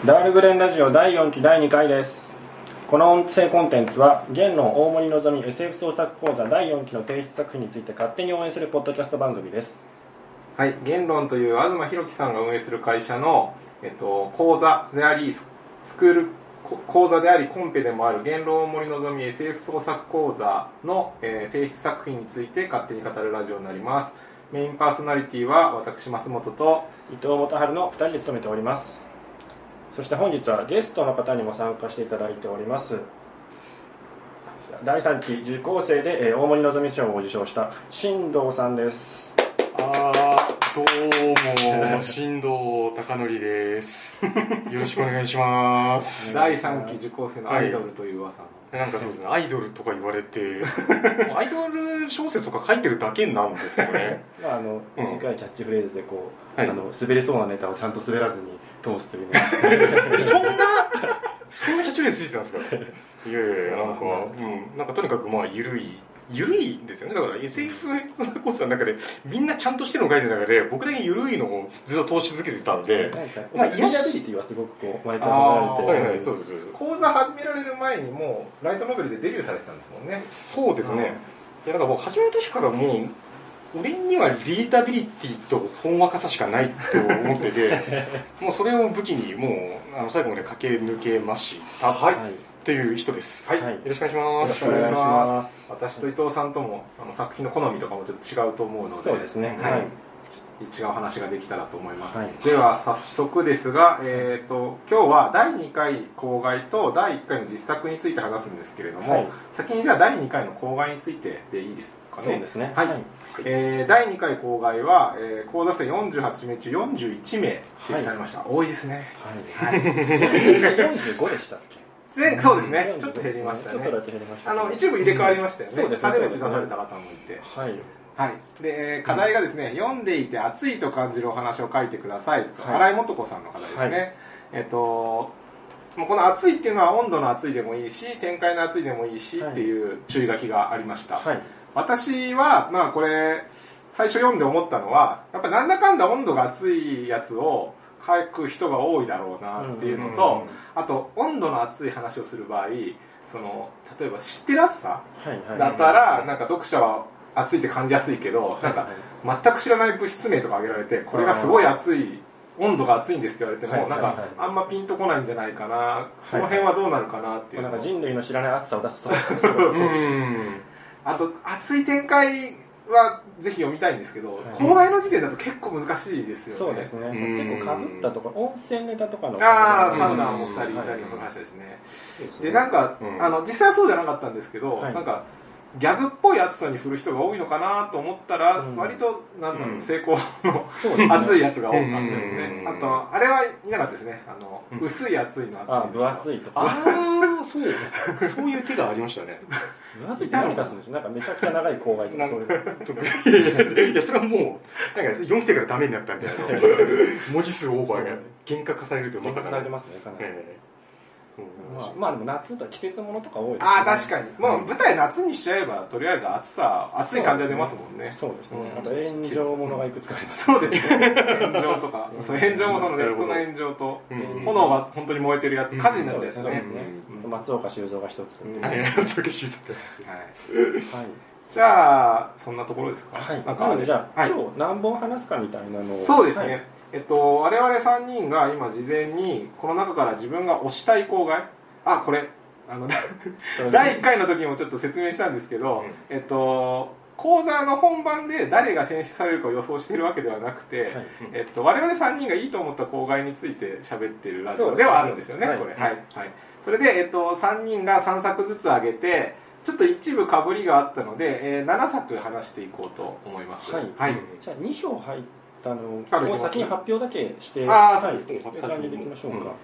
ダールグレンラジオ第4期第2回です。この音声コンテンツは言論大森のぞみ SF 創作講座第4期の提出作品について勝手に応援するポッドキャスト番組です。 はい、言論という東博樹さんが運営する会社の、講座でありスクール講座でありコンペでもある言論大森のぞみ SF 創作講座の、提出作品について勝手に語るラジオになります。メインパーソナリティは私増本と伊藤元春の2人で務めております。そして本日はゲストの方にも参加していただいております。第3期受講生で大森のぞみ賞を受賞した新藤さんです。 どうも新藤貴則です。よろしくお願いします。 第3期受講生のアイドルという噂の、 なんかそうですね、アイドルとか言われてアイドル小説とか書いてるだけなんですけどね。 短いキャッチフレーズでこう、滑りそうなネタをちゃんと滑らずに通すというそんなキャッチフレーズついてたんですか。いやなんかとにかく緩いんですよね。だから SF コースの中でみんなちゃんとしてるの書いてる中で僕だけ緩いのをずっと通し続けてたんで、 リーダビリティはすごくこう毎回求められて、 そうです。講座始められる前にもうライトノベルでデビューされてたんですもんね。 そうですね。いや、なんかもう始めた時からもう俺にはリーダビリティとほんわかさしかないと思っててもうそれを武器にもう最後まで駆け抜けました。っていう人です。 はい。 よろしくお願いします。 よろしくお願いします。 私と伊藤さんとも作品の好みとかもちょっと違うと思うので、 そうですね。 はい。違う話ができたらと思います。はい、では早速ですが、今日は第2回校外と第1回の実作について話すんですけれども、先にじゃあ第2回の校外についてでいいですかね。 そうですね。 はい。第2回校外は、講座生48名中41名提出されました。多いですね。 はい。45でしたっけ？ そうですね。ちょっと減りましたね。 ちょっとだけ減りました。 一部入れ替わりましたよね。 そうですね。 初めて出された方もいて。 はい。 はい。で、課題がですね、読んでいて熱いと感じるお話を書いてください。新井素子さんの課題ですね。もうこの熱いっていうのは温度の熱いでもいいし、展開の熱いでもいいしっていう注意書きがありました。はい。私は、これ、最初読んで思ったのは、やっぱなんだかんだ温度が熱いやつを書く人が多いだろうなっていうのと、あと温度の熱い話をする場合、例えば知ってる熱さだったら、なんか読者は熱いって感じやすいけど、なんか全く知らない物質名とか挙げられて、これがすごい熱い、温度が熱いんですって言われても、なんかあんまピンとこないんじゃないかな、その辺はどうなるかなっていう。 なんか人類の知らない熱さを出すと。 あと熱い展開はぜひ読みたいんですけど、校外の時点だと結構難しいですよね。 そうですね。結構被ったとか、温泉ネタとかの。 サウナも2人いたりの話ですね。で、なんか、実際はそうじゃなかったんですけど、なんか、ギャグっぽい熱さに振る人が多いのかなと思ったら、割と、成功の熱いやつが多かったですね。あと、あれはいなかったですね。薄い熱いの熱い。 分厚いとか。 そういう手がありましたね。 分厚いって何出すんでしょう。なんかめちゃくちゃ長い校外とかそういう。いや、それはもう、なんか4期生からダメになったんで、文字数オーバーが厳格化されるという厳格化されてますね、かなり。でも夏とか季節ものとか多いですね。 確かに。もう舞台夏にしちゃえば、とりあえず暑い感じが出ますもんね。 そうですね。あと炎上ものがいくつかあります。 そうですね。炎上とか。炎上もネットの炎上と、炎が本当に燃えてるやつ、火事になっちゃうやつね。 松岡修造が一つ。 松岡修造がはい。じゃあ、そんなところですか。 はい。なので、じゃあ、今日何本話すかみたいなのを。 そうですね。我々3人が今事前にこの中から自分が推したい校外、これ第1回の時にもちょっと説明したんですけど、講座の本番で誰が選出されるかを予想しているわけではなくて、我々3人がいいと思った校外について喋ってるラジオではあるんですよね、これ。それで、3人が3作ずつ挙げて、ちょっと一部被りがあったので、7作話していこうと思います。 じゃあ2票入ったのを先に発表だけして、 そうですね。 感じでいきましょうか。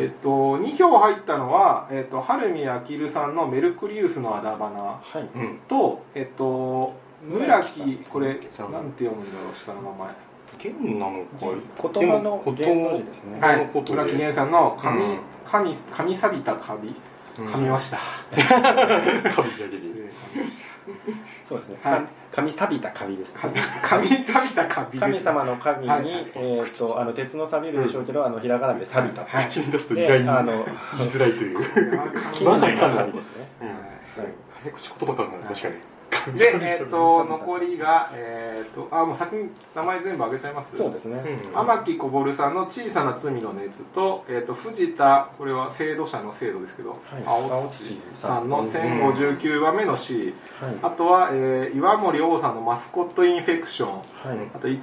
2票入ったのは、春見明さんのメルクリウスのあだ花と、村木、これ、なんて読むんだろう、下の名前。 元なのか、 言葉の元の字ですね。 村木源さんの神錆びたカビ。 噛みました。 そうですね。神錆びたカビですね。 神錆びたカビです。 神様の神に、鉄の錆びるでしょうけど、ひらがなで錆びた。 口に出すと意外に言いづらいという。 まさにカビですね。 口言葉感が確かに。 で、残りが、もう先に名前全部挙げちゃいます。 そうですね。 天木こぼるさんの小さな罪の熱と、藤田、これは制度者の制度ですけど、青土さんの1059話目の C、あとは、岩森王さんのマスコットインフェクション、あと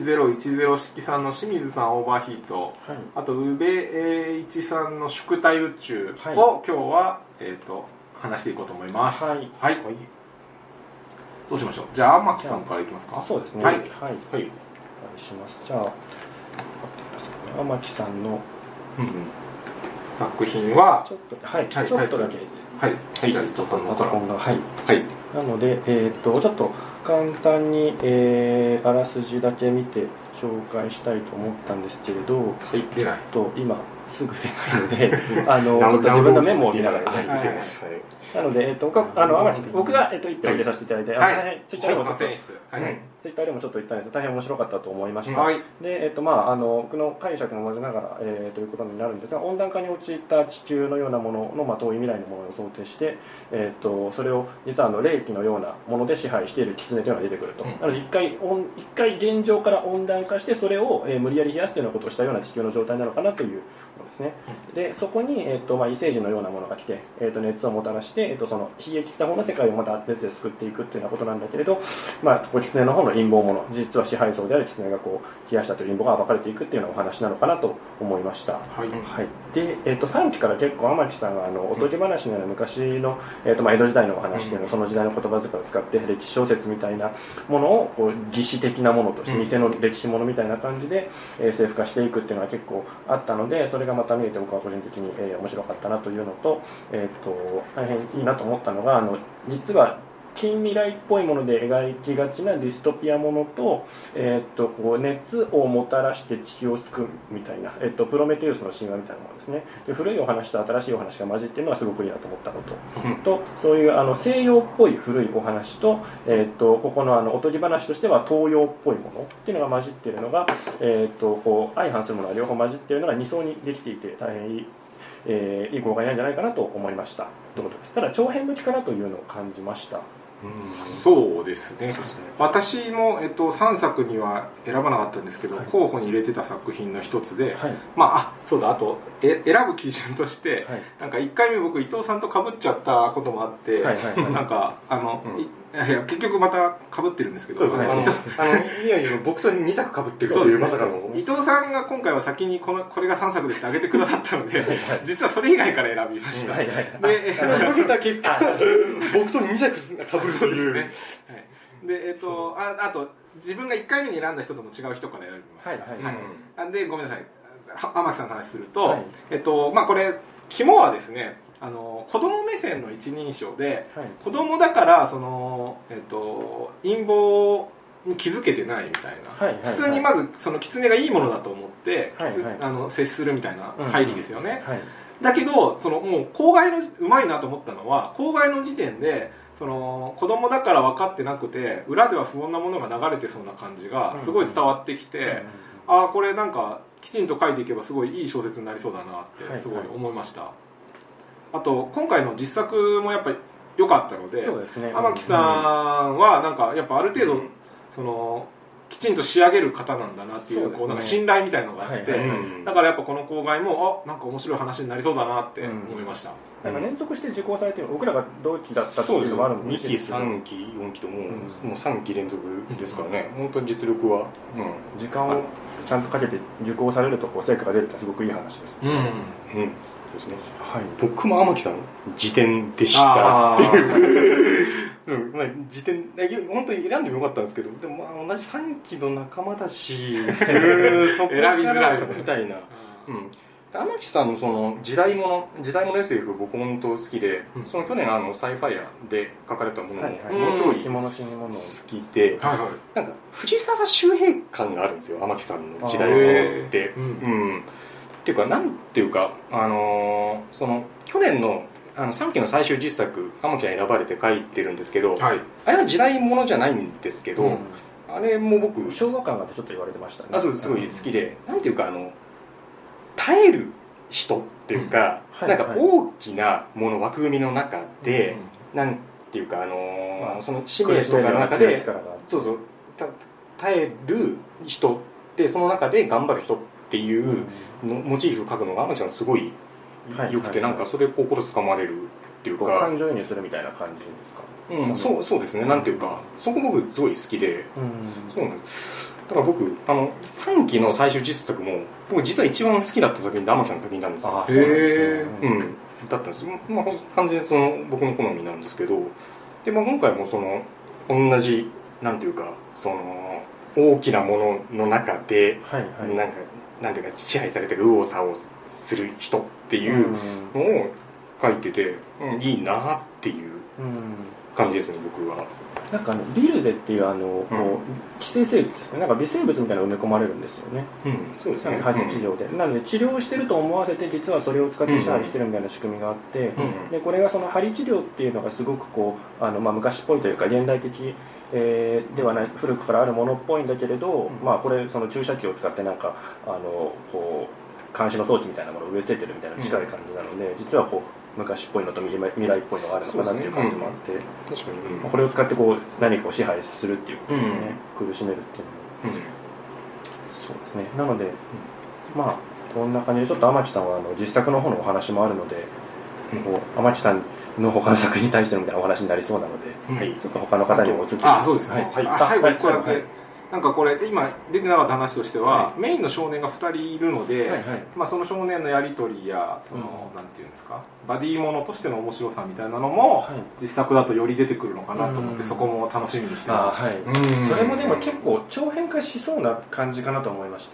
11010式さんの清水さんオーバーヒート、あと宇部一さんの宿題宇宙を今日は、話していこうと思います。はい。どうしましょう。じゃあ天木さんからいきますか。 そうですね。はい。お願いします。じゃあ天木さんの作品はちょっとだけ。 はい。じゃあ伊藤さんのパソコンがなのでちょっと簡単にあらすじだけ見て紹介したいと思ったんですけれど、今すぐ出ないのでちょっと自分のメモを見ながら見てます。なので、僕が、一票入れさせていただいて、ツイッターでもちょっと言ったんですけど、大変面白かったと思いました。で、僕の解釈も同じながら、ということになるんですが、温暖化に陥った地球のようなものの、遠い未来のものを想定して、それを実は霊気のようなもので支配している狐というのが出てくると。なので、一回現状から温暖化して、それを無理やり冷やすというようなことをしたような地球の状態なのかなというものですね。で、そこに、異星人のようなものが来て、熱をもたらして、その冷え切った方の世界をまた熱で救っていくっていうようなことなんだけれど、狐の方の陰謀者、実は支配層である狐が冷やしたという陰謀が暴かれていくっていうようなお話なのかなと思いました。で、3期から結構天木さんがおとぎ話のような昔の、江戸時代のお話っていうのをその時代の言葉遣いを使って歴史小説みたいなものを擬史的なものとして偽の歴史ものみたいな感じで政府化していくっていうのが結構あったので、それがまた見えて僕は個人的に面白かったなというのと、大変いいなと思ったのが実は近未来っぽいもので描きがちなディストピアものと、熱をもたらして地球を救うみたいな、プロメテウスの神話みたいなものですね。で、古いお話と新しいお話が混じっているのがすごくいいなと思ったのと、そういう西洋っぽい古いお話と、ここのおとぎ話としては東洋っぽいものっていうのが混じっているのが、相反するものが両方混じっているのが2層にできていて大変いい公開なんじゃないかなと思いましたということです。ただ長編向きかなというのを感じました。 そうですね。私も、3作には選ばなかったんですけど、候補に入れてた作品の一つで、そうだ、あと選ぶ基準として、なんか1回目僕伊藤さんと被っちゃったこともあって、なんか結局また被ってるんですけど、 僕と2作被ってるというまさかの伊藤さんが今回は先にこれが3作ですって挙げてくださったので、実はそれ以外から選びました。 で、それを受けた結果、僕と2作被るという。 で、あと自分が1回目に選んだ人とも違う人から選びました。で、ごめんなさい、天木さんの話すると、これ肝はですね、子供目線の一人称で、子供だからその、陰謀に気づけてないみたいな、普通にまずその狐がいいものだと思って、接するみたいな入りですよね。だけどそのもう公害のうまいなと思ったのは、公害の時点でその子供だから分かってなくて裏では不穏なものが流れてそうな感じがすごい伝わってきて、これなんかきちんと書いていけばすごいいい小説になりそうだなってすごい思いました。あと今回の実作もやっぱり良かったので、天木さんはなんかやっぱある程度そのきちんと仕上げる方なんだなっていうなんか信頼みたいなのがあって、だからやっぱこの公害もなんか面白い話になりそうだなって思いました。 なんか連続して受講されてる、僕らが同期だったっていうのもあるんで、 2期3期4期ともう3期連続ですからね。本当に実力は時間をちゃんとかけて受講されると成果が出るってすごくいい話です。 ですね。僕も天木さん辞典でしたっていう辞典本当に選んでもよかったんですけど、でも同じ3期の仲間だしそこ選びづらいみたいな。天木さんのその時代物 SF 僕本当好きで、その去年サイファイアで書かれたものもものすごい好きで、なんか藤沢周平感があるんですよ、天木さんの時代物って。っていうかなんていうかその去年の 3期の最終実作天木さん選ばれて書いてるんですけど、 はい、 あれは時代物じゃないんですけど、あれも僕昭和感があってちょっと言われてましたね。 そうです、すごい好きで、なんていうか耐える人っていうか、なんか大きなもの枠組みの中で、なんていうかその使命とかの中でそうそう耐える人ってその中で頑張る人っていうモチーフを書くのが天木さんすごい良くて、なんかそれ心つかまれるっていうか、 感情移入するみたいな感じですか。 そうですね、なんていうかそこ僕すごい好きで、そうなんです。だから僕3期の最終実作も僕実は一番好きだった作品で天木さんの作品なんですよ。だったんですよ。まあ完全にその僕の好みなんですけど、で今回もその同じなんていうかその大きなものの中で、なんていうか支配されて右往左往する人っていうのを書いてて、いいなっていう感じですね、僕は。 なんかビルゼっていう寄生生物ですね、なんか微生物みたいなの埋め込まれるんですよね。 そうですね。 歯治療で、なので治療してると思わせて実はそれを使って支配してるみたいな仕組みがあって、でこれがその針治療っていうのがすごくこう昔っぽいというか現代的ではない古くからあるものっぽいんだけれど、これその注射器を使ってなんかこう監視の装置みたいなものを植え付けてるみたいな近い感じなので、実はこう昔っぽいのと未来っぽいのがあるのかなっていう感じもあって、 確かに、 これを使ってこう何かを支配するっていうことですね、苦しめるっていうのも、そうですね。なので、こんな感じでちょっと天地さんは実作の方のお話もあるので、天地さんの他の作品に対してのみたいなお話になりそうなので、ちょっと他の方にも移ってそうですね。最後1個だけ。なんかこれで今出てなかった話としては、メインの少年が2人いるので、その少年のやり取りやその、なんていうんですか、バディものとしての面白さみたいなのも、実作だとより出てくるのかなと思って、そこも楽しみにしてます。 それもでも結構長編化しそうな感じかなと思いました。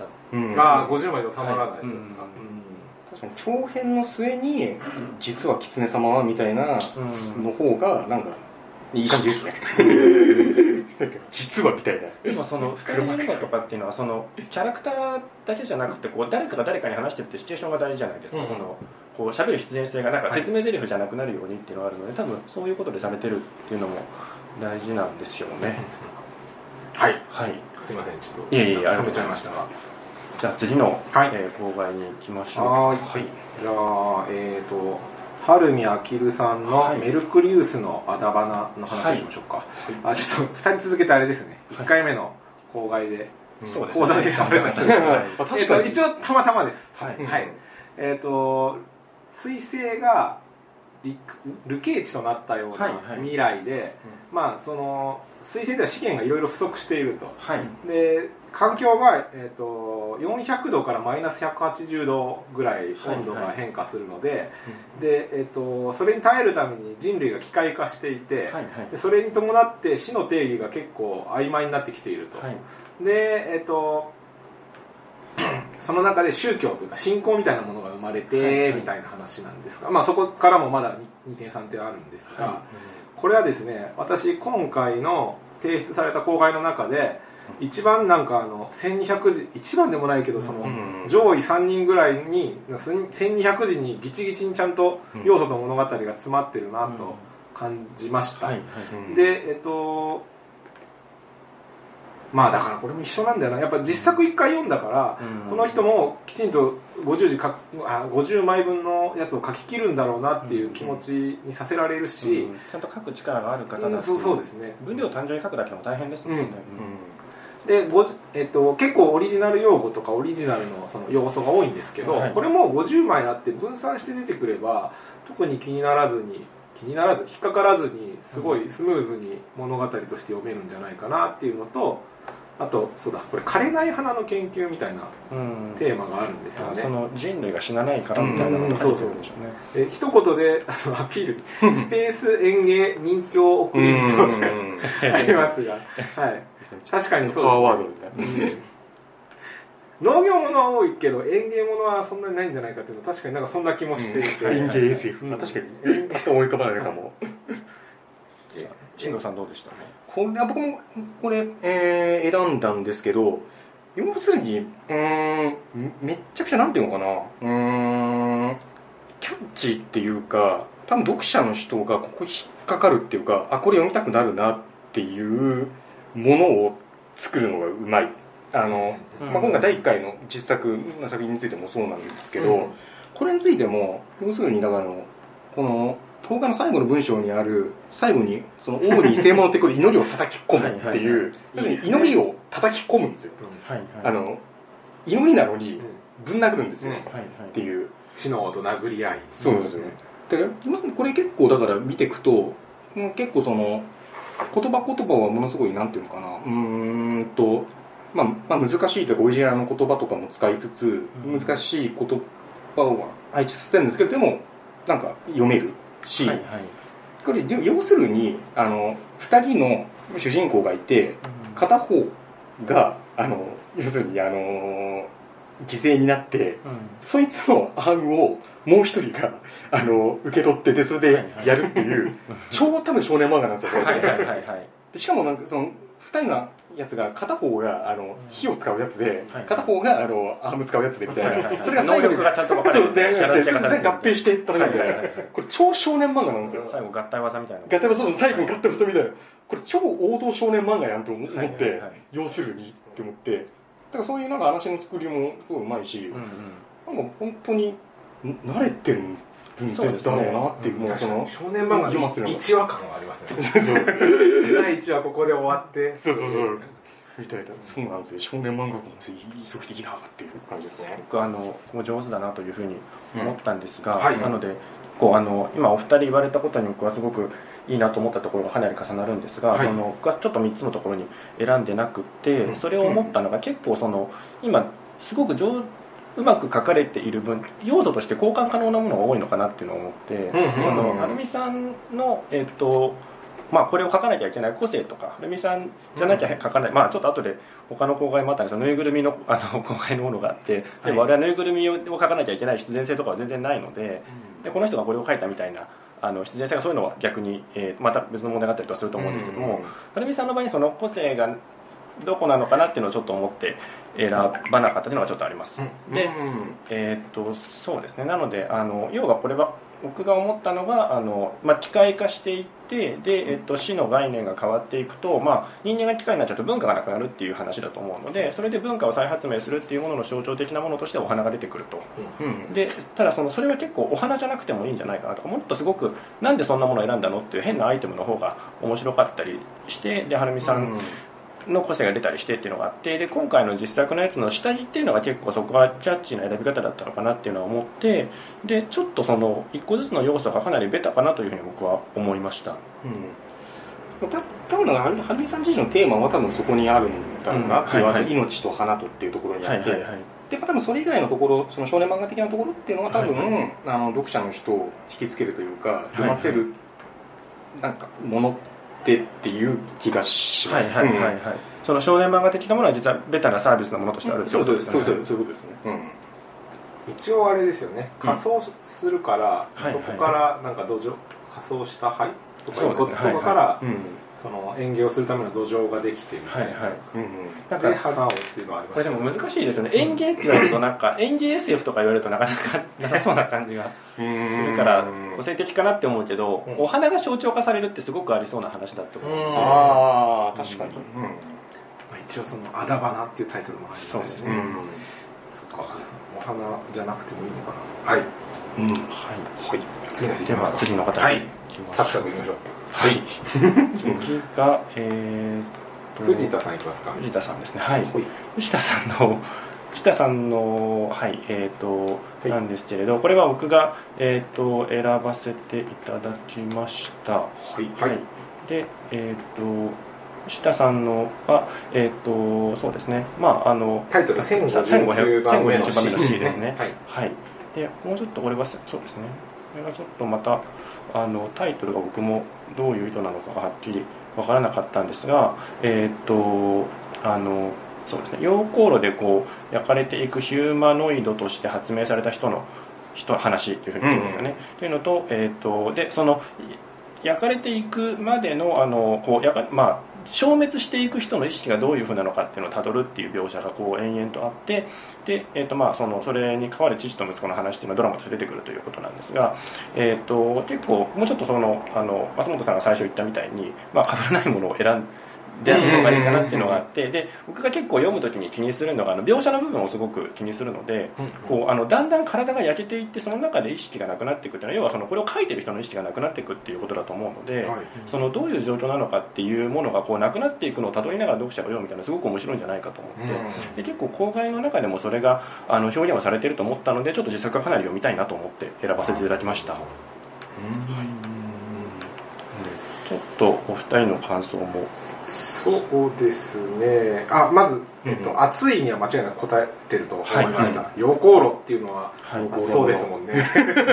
50枚で収まらないですか。 確かに長編の末に実は狐様はみたいなの方がなんかいい感じですね。実はみたいな。 でもその深い映画とかっていうのはそのキャラクターだけじゃなくてこう誰かが誰かに話してるってシチュエーションが大事じゃないですか。そのこう喋る必然性がなんか説明台詞じゃなくなるようにっていうのがあるので、多分そういうことでされてるっていうのも大事なんですよね。 はい。すいません、ちょっと止めちゃいましたが。 じゃあ次の号外に行きましょう。 じゃあ春見明さんのメルクリウスのあだ花の話をしましょうか。ちょっと2人続けてあれですね。1回目の号外で講座であれなんですけど、一応たまたまです。彗星が流刑地となったような未来で、その彗星では資源がいろいろ不足していると。で環境が、400度からマイナス180度ぐらい温度が変化するので、それに耐えるために人類が機械化していて、でそれに伴って死の定義が結構曖昧になってきていると。で、その中で宗教というか信仰みたいなものが生まれてみたいな話なんですが、そこからもまだ2点3点あるんですが、これはですね、私今回の提出された公開の中で一番なんか1200字、一番でもないけどその上位3人ぐらいに1200字にギチギチにちゃんと要素と物語が詰まってるなと感じました。でだからこれも一緒なんだよな。やっぱ実作1回読んだから、この人もきちんと50枚分のやつを書き切るんだろうなっていう気持ちにさせられるし、 ちゃんと書く力がある方だし、 そうですね。 分量を単純に書くだけでも大変ですもんね。 で結構オリジナル用語とかオリジナルのその要素が多いんですけど、これも50枚あって分散して出てくれば特に気にならず引っかからずにすごいスムーズに物語として読めるんじゃないかなっていうのと、あとこれ枯れない花の研究みたいなテーマがあるんですよね。 その人類が死なないからみたいなのが書いてるんでしょうね。 一言でアピールスペース園芸人形送り人ってありますが、確かにそうですね。農業ものは多いけど園芸ものはそんなにないんじゃないかっていうのは確かになんかそんな気もしていて、 園芸 SF、確かに園芸しか思い浮かばないかも。 進藤さんどうでした？ 僕もこれ、選んだんですけど、要するにめっちゃくちゃなんていうのかな、キャッチーっていうか多分読者の人がここ引っかかるっていうか、これ読みたくなるなっていうものを作るのがうまい。今回第1回の実作の作品についてもそうなんですけど、これについても要するにだからこの10日の最後の文章にある最後にその主に聖物ってこれ祈りを叩き込むっていう要するに祈りを叩き込むんですよ。祈りなのにぶん殴るんですよっていう死の音殴り合い。 そうですね。だから要するにこれ結構だから見ていくと結構その言葉はものすごいなんていうのかな難しいというかオリジナルの言葉とかも使いつつ難しい言葉を配置させてるんですけど、でもなんか読めるし、これ要するに2人の主人公がいて、片方が要するに犠牲になって、そいつのアームをもう一人が受け取ってでそれでやるっていう超多分少年漫画なんですよ。でしかもなんかその2人のやつが片方が火を使うやつで、片方がアーム使うやつでみたいな、それが最後に能力がちゃんと分かれて合併していったみたいな、これ超少年漫画なんですよ。 最後合体技みたいな。 最後に合体技みたいな、これ超王道少年漫画やんと思って、要するにって思って、だからそういうなんか話の作りもすごいうまいし、なんか本当に慣れてるんだろうなっていう、もうその少年漫画の1話感はありますね。第1話ここで終わって、 そうみたいな。そうなんですよ。少年漫画も異色的なっていう感じですね。 僕上手だなというふうに思ったんですが、なので今お二人言われたことに僕はすごくいいなと思ったところがかなり重なるんですが、僕はちょっと3つのところに選んでなくて、それを思ったのが結構今すごくうまく書かれている分要素として交換可能なものが多いのかなっていうのを思って、はるみさんのこれを書かなきゃいけない個性とか、はるみさんじゃなきゃ書かない、ちょっと後で他の公開もあったんですが、ぬいぐるみの公開のものがあって、でもあれはぬいぐるみを書かなきゃいけない必然性とかは全然ないので、この人がこれを書いたみたいな必然性がそういうのは逆に、また別の問題があったりとかすると思うんですけども、はるみさんの場合にその個性がどこなのかなっていうのをちょっと思って選ばなかったというのがちょっとあります。で、そうですね。なので要はこれは僕が思ったのが機械化していってで、死の概念が変わっていくと、人間が機械になっちゃうと文化がなくなるっていう話だと思うので、それで文化を再発明するっていうものの象徴的なものとしてお花が出てくると。でただそれは結構お花じゃなくてもいいんじゃないかなとか、もっとすごくなんでそんなものを選んだのっていう変なアイテムの方が面白かったりして、ではるみさんの個性が出たりしてっていうのがあって、で今回の実作のやつの下地っていうのが結構そこはキャッチーな選び方だったのかなっていうのは思って、でちょっと一個ずつの要素がかなりベタかなというふうに僕は思いました。 多分はるみさん自身のテーマは多分そこにあるんだろうなっていう、命と花とっていうところにあって、で多分それ以外のところ、その少年漫画的なところっていうのは多分、読者の人を引きつけるというか読ませるなんかものっていう気がします。 その少年漫画的なものは実はベタなサービスのものとしてあるってことですね。 そういうことですね。 一応あれですよね。仮装するから、そこからなんか仮装した灰とか遺骨とかからその園芸をするための土壌ができてみたいな。で花をっていうのはあります。 これでも難しいですよね。園芸って言われるとなんか園芸 SF とか言われるとなかなかなさそうな感じがするから個性的かなって思うけど、お花が象徴化されるってすごくありそうな話だって思う。 確かに。 一応そのあだ花っていうタイトルもありますしね。そっか。お花じゃなくてもいいのかな。はい。 では次の方にサクサクいきましょう。 次が藤田さんいきますか。 藤田さんですね。藤田さんのなんですけれど、これは僕が選ばせていただきました。で藤田さんのそうですね。 タイトル1551番目の C ですね。でもうちょっとこれはそうですね。これがちょっとまたタイトルが僕もどういう意図なのかがはっきり分からなかったんですが、そうですね。溶鉱炉で焼かれていくヒューマノイドとして発明された人の話というふうに言うんですかね。というのとで焼かれていくまでのこう消滅していく人の意識がどういう風なのかっていうのをたどるっていう描写がこう延々とあって、で、それに関わる父と息子の話っていうのはドラマとして出てくるということなんですが、結構もうちょっと松本さんが最初言ったみたいに、被らないものを選んであるのがいいかなっていうのがあって、で僕が結構読むときに気にするのが描写の部分をすごく気にするので、こうだんだん体が焼けていってその中で意識がなくなっていくっていうのは、要はこれを書いてる人の意識がなくなっていくっていうことだと思うので、どういう状況なのかっていうものがこうなくなっていくのをたどりながら読者が読むみたいなのすごく面白いんじゃないかと思って、で結構公開の中でもそれが表現はされていると思ったので、ちょっと実作がかなり読みたいなと思って選ばせていただきました。ちょっとお二人の感想も。 そうですね。まず、暑いには間違いなく答えてると思いました。溶鉱炉っていうのは、そうですもんね。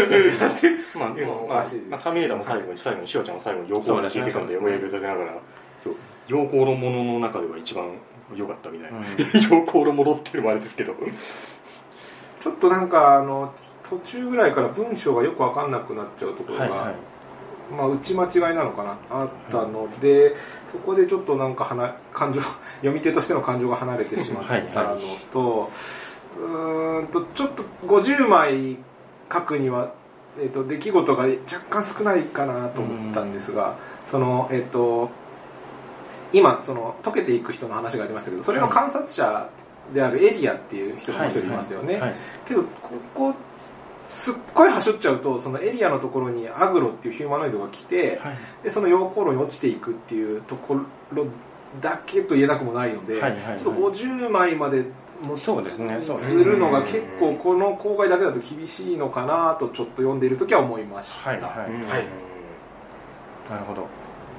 サミエダも最後に、シオちゃんも最後に溶鉱炉って聞いてたので、親指を立てながら、溶鉱炉ものの中では一番良かったみたいな。溶鉱炉ものっていうのもあれですけど。 ちょっとなんか、途中ぐらいから文章がよくわかんなくなっちゃうところが、打ち間違いなのかなあったので、そこでちょっとなんか感情読み手としての感情が離れてしまったのと、ちょっと50枚書くには、出来事が若干少ないかなと思ったんですが、今溶けていく人の話がありましたけど、それの観察者であるエリアっていう人が一人いますよね。けどここすっごいはしょっちゃうと、そのエリアのところにアグロっていうヒューマノイドが来て、でその溶鉱炉に落ちていくっていうところだけと言えなくもないので、ちょっと50枚までもするのが結構この公開だけだと厳しいのかなとちょっと読んでいる時は思いました。なるほど。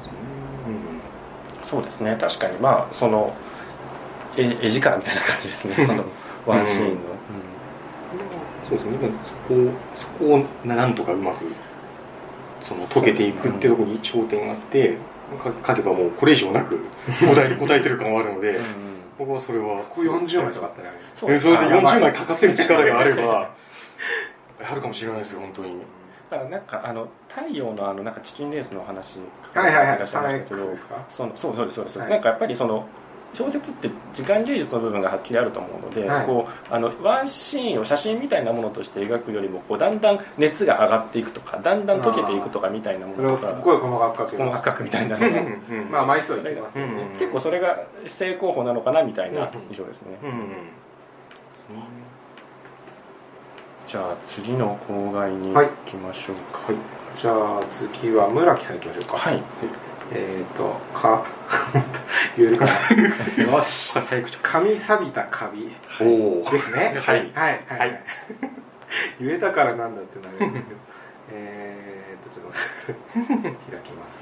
そうですね。確かに絵力みたいな感じですね。そのワンシーンの。 そうですね、そこをなんとかうまく溶けていくっていうところに焦点があって書けばもうこれ以上なくお題に答えてる感はあるので、僕はそれは 40枚とかあったね。 それで40枚書かせる力があればあるかもしれないですよ、本当に。 だからなんか太陽のなんかチキンレースの話がいらっしゃいましたけど、そうです。なんかやっぱり小説って時間芸術の部分がはっきりあると思うので、ワンシーンを写真みたいなものとして描くよりもだんだん熱が上がっていくとか、だんだん溶けていくとかみたいなものとか、 それをすごい細かく書くみたいなのが枚数は言ってますよね。 結構それが正攻法なのかなみたいな印象ですね。じゃあ次の公害に行きましょうか。 じゃあ次は村木さん行きましょうか。言えるかな。よし。髪錆びたカビですね。言えたからなんだってなるんですけど。ちょっと開きます。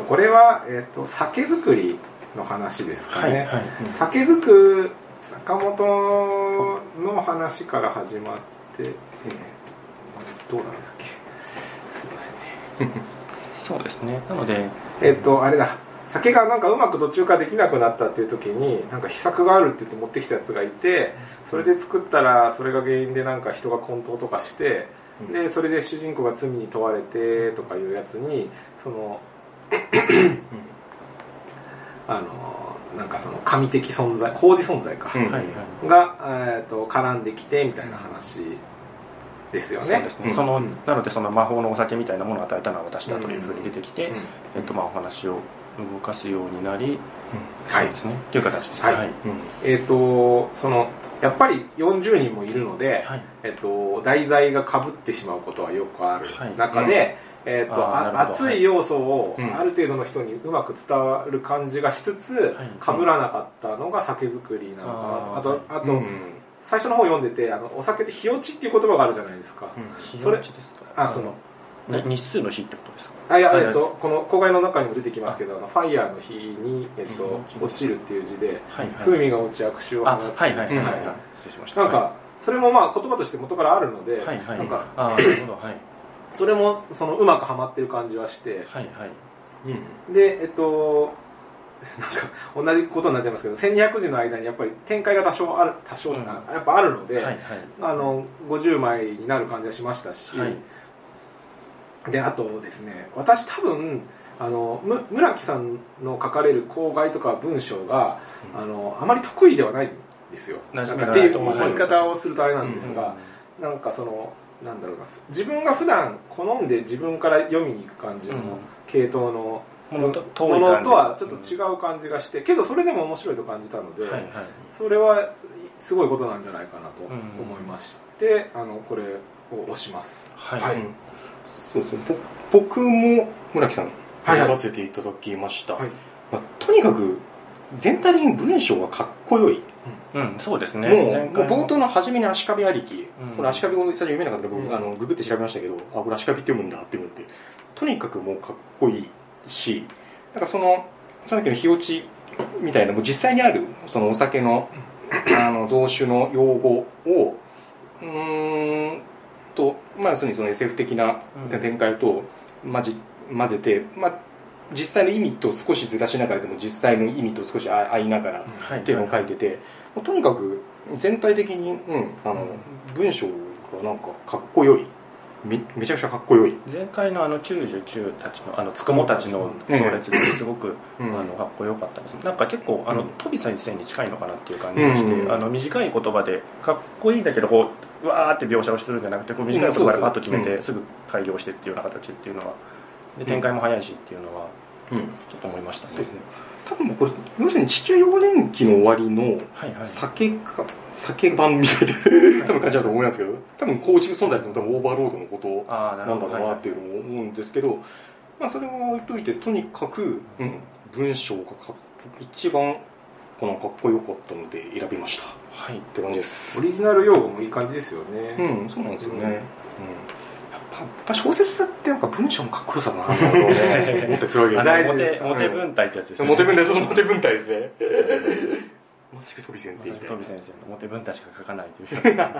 これは酒造りの話ですかね。酒造る坂本の話から始まって、どうなんだっけ。すいませんね。 そうですね。なのであれだ、酒がなんかうまく途中からできなくなったっていう時になんか秘策があるって言って持ってきたやつがいて、それで作ったらそれが原因でなんか人が混沌とかして、でそれで主人公が罪に問われてとかいうやつになんか神的存在、工事存在か、が絡んできてみたいな話ですよね。 なので魔法のお酒みたいなものを与えたのは私だというふうに出てきて、お話を動かすようになり、そうですねという形ですね。 やっぱり40人もいるので、題材が被ってしまうことはよくある中で、熱い要素をある程度の人にうまく伝わる感じがしつつ被らなかったのが酒造りなのかなと。あと最初の方読んでて、お酒って日落ちっていう言葉があるじゃないですか。 日落ちですか。日数の日ってことですか。 いや、この公開の中にも出てきますけど、ファイヤーの日に落ちるっていう字で、風味が落ち悪臭を放つ。失礼しました。なんかそれも言葉として元からあるので、なんかそれもうまくはまってる感じはして、でなんか同じことになっちゃいますけど、1200字の間にやっぱり展開が多少やっぱあるので、50枚になる感じがしましたし、 であとですね、私多分村木さんの書かれる口外とか文章があまり得意ではないんですよ。っていう言い方をするとあれなんですが、なんかなんだろうな、自分が普段好んで自分から読みに行く感じの系統のものとはちょっと違う感じがして、けどそれでも面白いと感じたので、それはすごいことなんじゃないかなと思いまして、これを押します。 はい、そうですね。僕も村木さん選ばせていただきました。とにかく全体的に文章がかっこよい。 そうですね。 もう冒頭の初めに足利ありき、この足利を最初読めなかったら僕ググって調べましたけど、これ足利って読むんだって思って、とにかくもうかっこいいし、なんかさっきの火落ちみたいなもう実際にあるそのお酒の造酒の用語をまあ、その SF 的な展開と混ぜて、まあ、実際の意味と少しずらしながらでも実際の意味と少し合いながらっていうのを書いてて、とにかく全体的に、文章がなんかかっこよい。めちゃくちゃかっこよい。 前回の99たちのつくもたちの壮烈ですごくかっこよかったです。なんか結構トビ先生に近いのかなっていう感じがして、短い言葉でかっこいいんだけどこうわーって描写をするんじゃなくて、こう短い言葉でパッと決めてすぐ改良してっていうような形っていうのは、で展開も早いしっていうのはちょっと思いましたね。 そうですね。多分これ要するに地球幼年期の終わりの酒版みたいな多分感じだと思いますけど、多分構築存在の多分オーバーロードのことなんだろうなっていうのを思うんですけど、まあそれは置いといて、とにかく、文章が一番かっこよかったので選びました。はいって感じです。 オリジナル用語もいい感じですよね。 そうなんですよね。やっぱ小説ってなんか文章のかっこよさだなと思ってするわけですよ。モテ文体ってやつですね。 モテ文体ですね。まさしくトビ先生みたいな。 トビ先生のモテ文体しか書かないという。はい。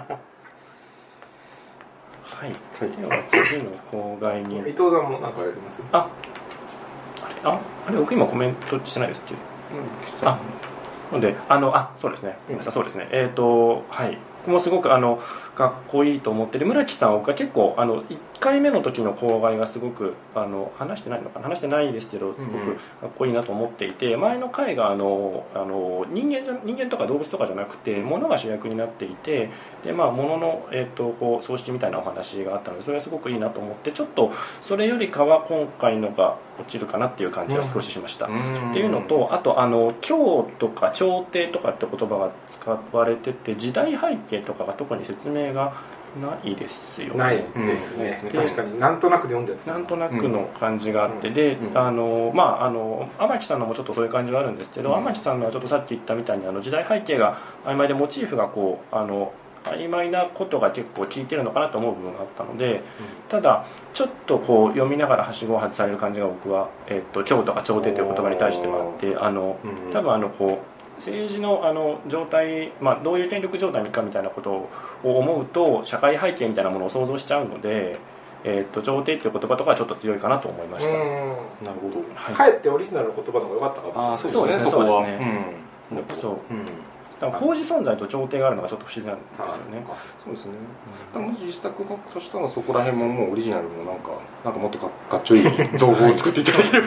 では次の口外に。 伊藤さんも何かやります？ あれ僕今コメントしてないですっていう。のでそうですね。そうですね。はい。僕もすごくかっこいいと思ってる村木さんが結構1回目の時の口外がすごく話してないですけど、すごくかっこいいなと思っていて、前の回が人間とか動物とかじゃなくて物が主役になっていて、でまあ物のこう葬式みたいなお話があったので、それはすごくいいなと思って、ちょっとそれよりかは今回のが落ちるかなっていう感じが少ししました。っていうのと、あと教とか朝廷とかって言葉が使われてて、時代背景とかが特に説明がないですよね。 ないですね。確かになんとなくで読んでる。 なんとなくの感じがあって、で天木さんのもちょっとそういう感じはあるんですけど、天木さんのはちょっとさっき言ったみたいに時代背景が曖昧でモチーフがこう曖昧なことが結構効いてるのかなと思う部分があったので、ただちょっとこう読みながらはしごを外される感じが僕は教とか朝廷という言葉に対してもあって、多分こう政治の状態、どういう権力状態かみたいなことを思うと社会背景みたいなものを想像しちゃうので、朝廷っていう言葉とかはちょっと強いかなと思いました。なるほど。かえってオリジナルの言葉の方が良かったかもしれない。 そうですね。そう。法事存在と朝廷があるのがちょっと不思議なんですよね。 そうですね。実作学としてはそこら辺ももうオリジナルのなんかもっとかっちょいい造語を作っていただければ。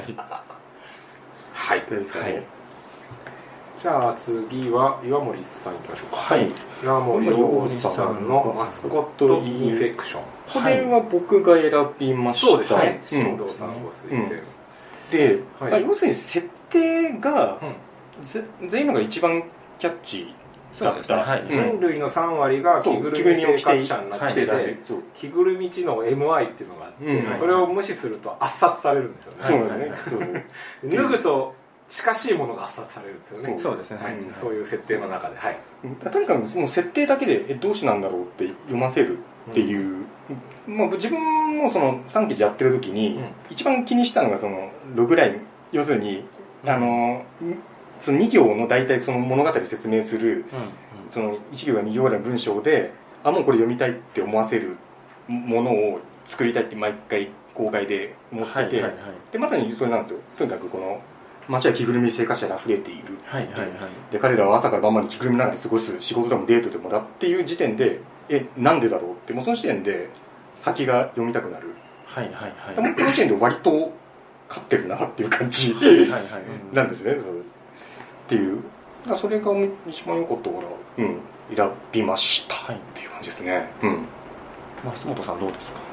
はい。じゃあ次は岩森さんいきましょうか。 はい。 岩森洋さんのマスコットインフェクション。 これは僕が選びました。 そうですね。新藤さんご推薦。 で、要するに設定が全員のが一番キャッチーだった。 人類の3割が着ぐるみ生活者になってて、着ぐるみ知能 MI っていうのがあって、それを無視すると圧殺されるんですよね。 そうですね。 脱ぐと近しいものが圧殺されるんですよね。 そうですね。 そういう設定の中で。 とにかくその設定だけでどうしてなんだろうって読ませるっていう、自分もその3記事やってる時に一番気にしたのがそのログライン、要するにその2行の大体その物語を説明するその1行が2行ぐらいの文章でもうこれ読みたいって思わせるものを作りたいって毎回公開で思ってて、でまさにそれなんですよ。とにかくこの街は着ぐるみ生活者で溢れている、で彼らは朝から晩まで着ぐるみの中で過ごす、仕事でもデートでもだっていう時点でなんでだろうって、もうその時点で先が読みたくなるはいはいはい。 この時点で割と勝ってるなっていう感じなんですね。そうですっていう。それが一番良かったから、選びましたっていう感じですね。 松本さんどうですか？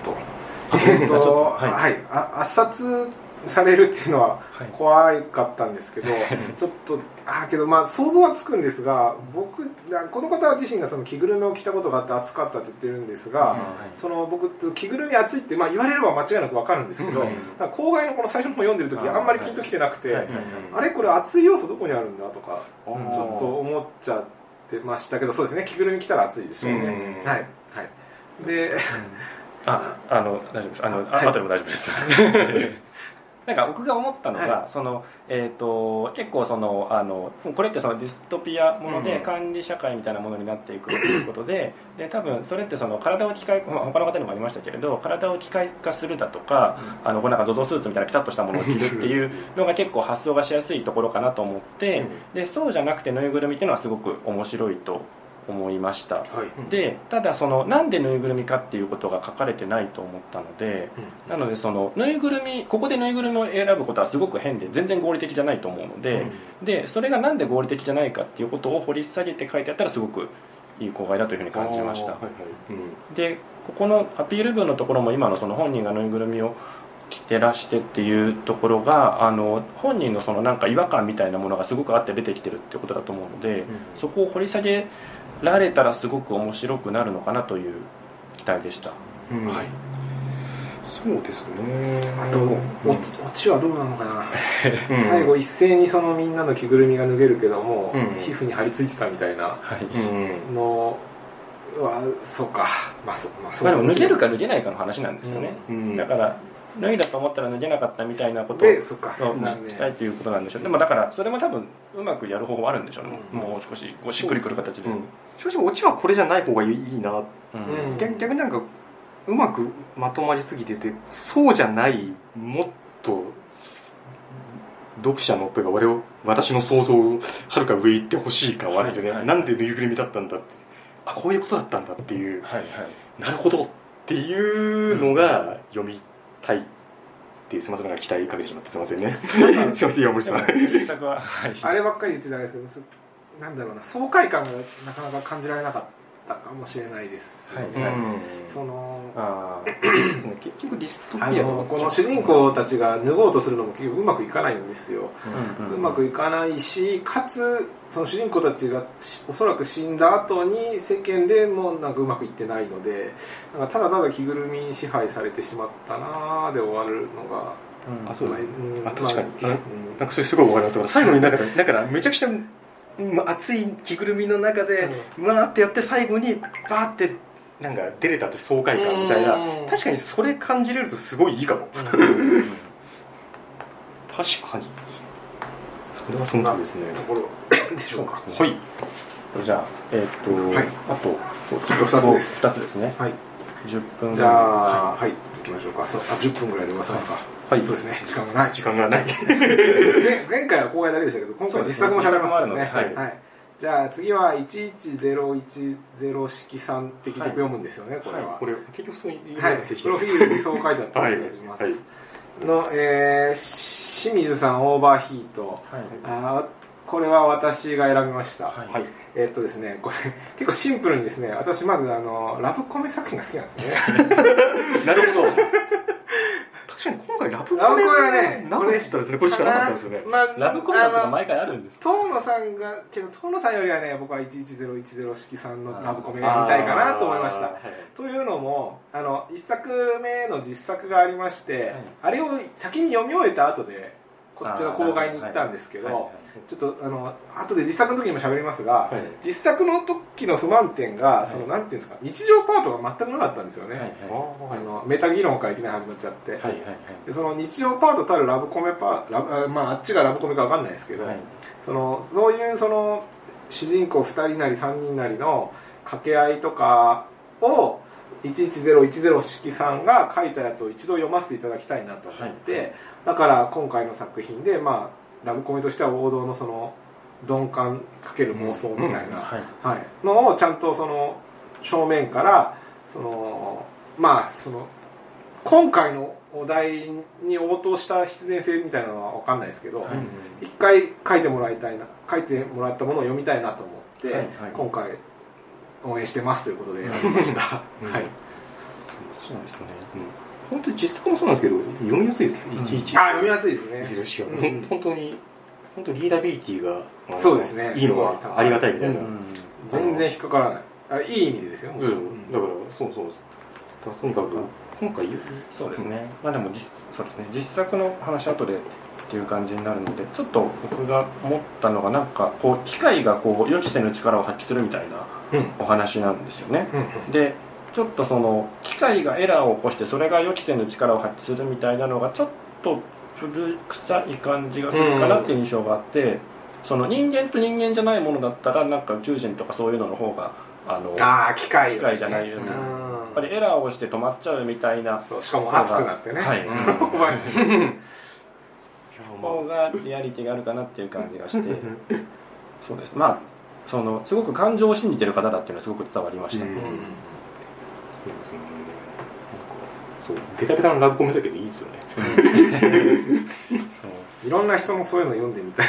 はい、圧殺されるっていうのは怖かったんですけど、ちょっとけど想像はつくんですが、この方自身がその着ぐるみを着たことがあって暑かったって言ってるんですが、その僕着ぐるみ暑いって言われれば間違いなく分かるんですけど、郊外のこの最初の本読んでる時あんまりピンときてなくて、あれこれ暑い要素どこにあるんだとかちょっと思っちゃってましたけど、そうですね、着ぐるみ着たら暑いですよね。はいはい。で大丈夫です。後でも大丈夫です。なんか僕が思ったのが、結構これってそのディストピアもので管理社会みたいなものになっていくということで、多分それって体を機械、他の方にもありましたけれど、体を機械化するだとか、こうなんか ZOZO スーツみたいなピタッとしたものを着るっていうのが結構発想がしやすいところかなと思って、でそうじゃなくてぬいぐるみっていうのはすごく面白いと思いました、でただなんでぬいぐるみかっていうことが書かれてないと思ったので、なのでぬいぐるみ、ここでぬいぐるみを選ぶことはすごく変で全然合理的じゃないと思うので、でそれがなんで合理的じゃないかっていうことを掘り下げて書いてあったらすごくいい公開だというふうに感じました。でここのアピール文のところも今の本人がぬいぐるみを着てらしてっていうところが本人のなんか違和感みたいなものがすごくあって出てきてるってことだと思うので、そこを掘り下げられたらすごく面白くなるのかなという期待でした。はい。 そうですね。 あとオチはどうなのかな。最後一斉にみんなの着ぐるみが脱げるけども、皮膚に張り付いてたみたいなのはそうか。 でも脱げるか脱げないかの話なんですよね。だから脱いだと思ったら脱げなかったみたいなことをしたいということなんでしょう。でもだからそれも多分うまくやる方法あるんでしょうね。もう少ししっくりくる形で。 正直オチはこれじゃない方がいいな。逆になんかうまくまとまりすぎてて、そうじゃないもっと読者のというか私の想像をはるか上行ってほしいかはあるんですよね。なんでぬいぐるみだったんだって、こういうことだったんだっていう、なるほどっていうのが読みたいっていう、すみません、なんか期待かけてしまってすみませんね。すみません、岩森さん。 あればっかり言ってたんですけど、なんだろうな、爽快感がなかなか感じられなかったかもしれないです。 結局ディストピアこの主人公たちが脱ごうとするのも結局うまくいかないんですよ。うまくいかないし、かつその主人公たちがおそらく死んだ後に世間でもなんかうまくいってないので、なんかただただ着ぐるみに支配されてしまったなーで終わるのが、 確かに、なんかそれすごい分かります。最後にだからめちゃくちゃ熱い着ぐるみの中でうわーってやって最後にバーってなんか出れたって爽快感みたいな、確かにそれ感じれるとすごいいいかも。確かにそれはそんなですね。 ところでしょうか。 はい。 じゃああと2つですね。 はい。 10分。 じゃあ行きましょうか。10分ぐらいで終わりますか。はい、そうですね。時間がない。前回は公開だけでしたけど、今回は実作も喋りますからね。はい。じゃあ次は11010式3って結局読むんですよね、これは。 これ結局そういうプロフィールにそう書いてあったお願いします。の清水さんオーバーヒート。これは私が選びました。ですね、これ結構シンプルにですね、私まずラブコメ作品が好きなんですね。 なるほど。確かに今回ラブコメはね、 これしかなかったですよね。 ラブコメが毎回あるんです。 遠野さんよりはね、僕は11010式さんのラブコメが見たいかなと思いました。というのも1作目の実作がありまして、あれを先に読み終えた後でこっちの公開に行ったんですけど、ちょっと後で実作の時にも喋りますが、実作の時の不満点がなんていうんですか、日常パートが全くなかったんですよね。メタ議論からいきなり始まっちゃって、でその日常パートたるラブコメあっちがラブコメか分かんないですけど、そういう主人公2人なり3人なりの掛け合いとかを11010式さんが書いたやつを一度読ませていただきたいなと思って、だから今回の作品でラブコメとしては王道の鈍感×妄想みたいなのをちゃんと正面から今回のお題に応答した必然性みたいなのは分かんないですけど、一回書いてもらったものを読みたいなと思って、今回応援してますということでやりました。はい。 そうなんですよね。本当に実作もそうなんですけど読みやすいです。いちいち。 読みやすいですね。本当にリーダビリティがそうですね。 いいのがありがたいみたいな。 全然引っかからない。いい意味でですよ。 だからそうです。とにかく今回そうですね。まあでもそうですね。実作の話後でっていう感じになるので、ちょっと僕が思ったのがなんかこう機械がこう予期せぬ力を発揮するみたいなお話なんですよね。で。ちょっとその機械がエラーを起こしてそれが予期せぬ力を発揮するみたいなのがちょっと古臭い感じがするかなっていう印象があって、その人間と人間じゃないものだったらなんか宇宙人とかそういうのの方が機械じゃないようにやっぱりエラーをして止まっちゃうみたいな、 しかも熱くなってね、 はい、方がリアリティがあるかなっていう感じがしてそうです。まあそのすごく感情を信じてる方だっていうのはすごく伝わりました。 そうベタベタのラブコメだけどいいですよね。 いろんな人のそういうの読んでみたい。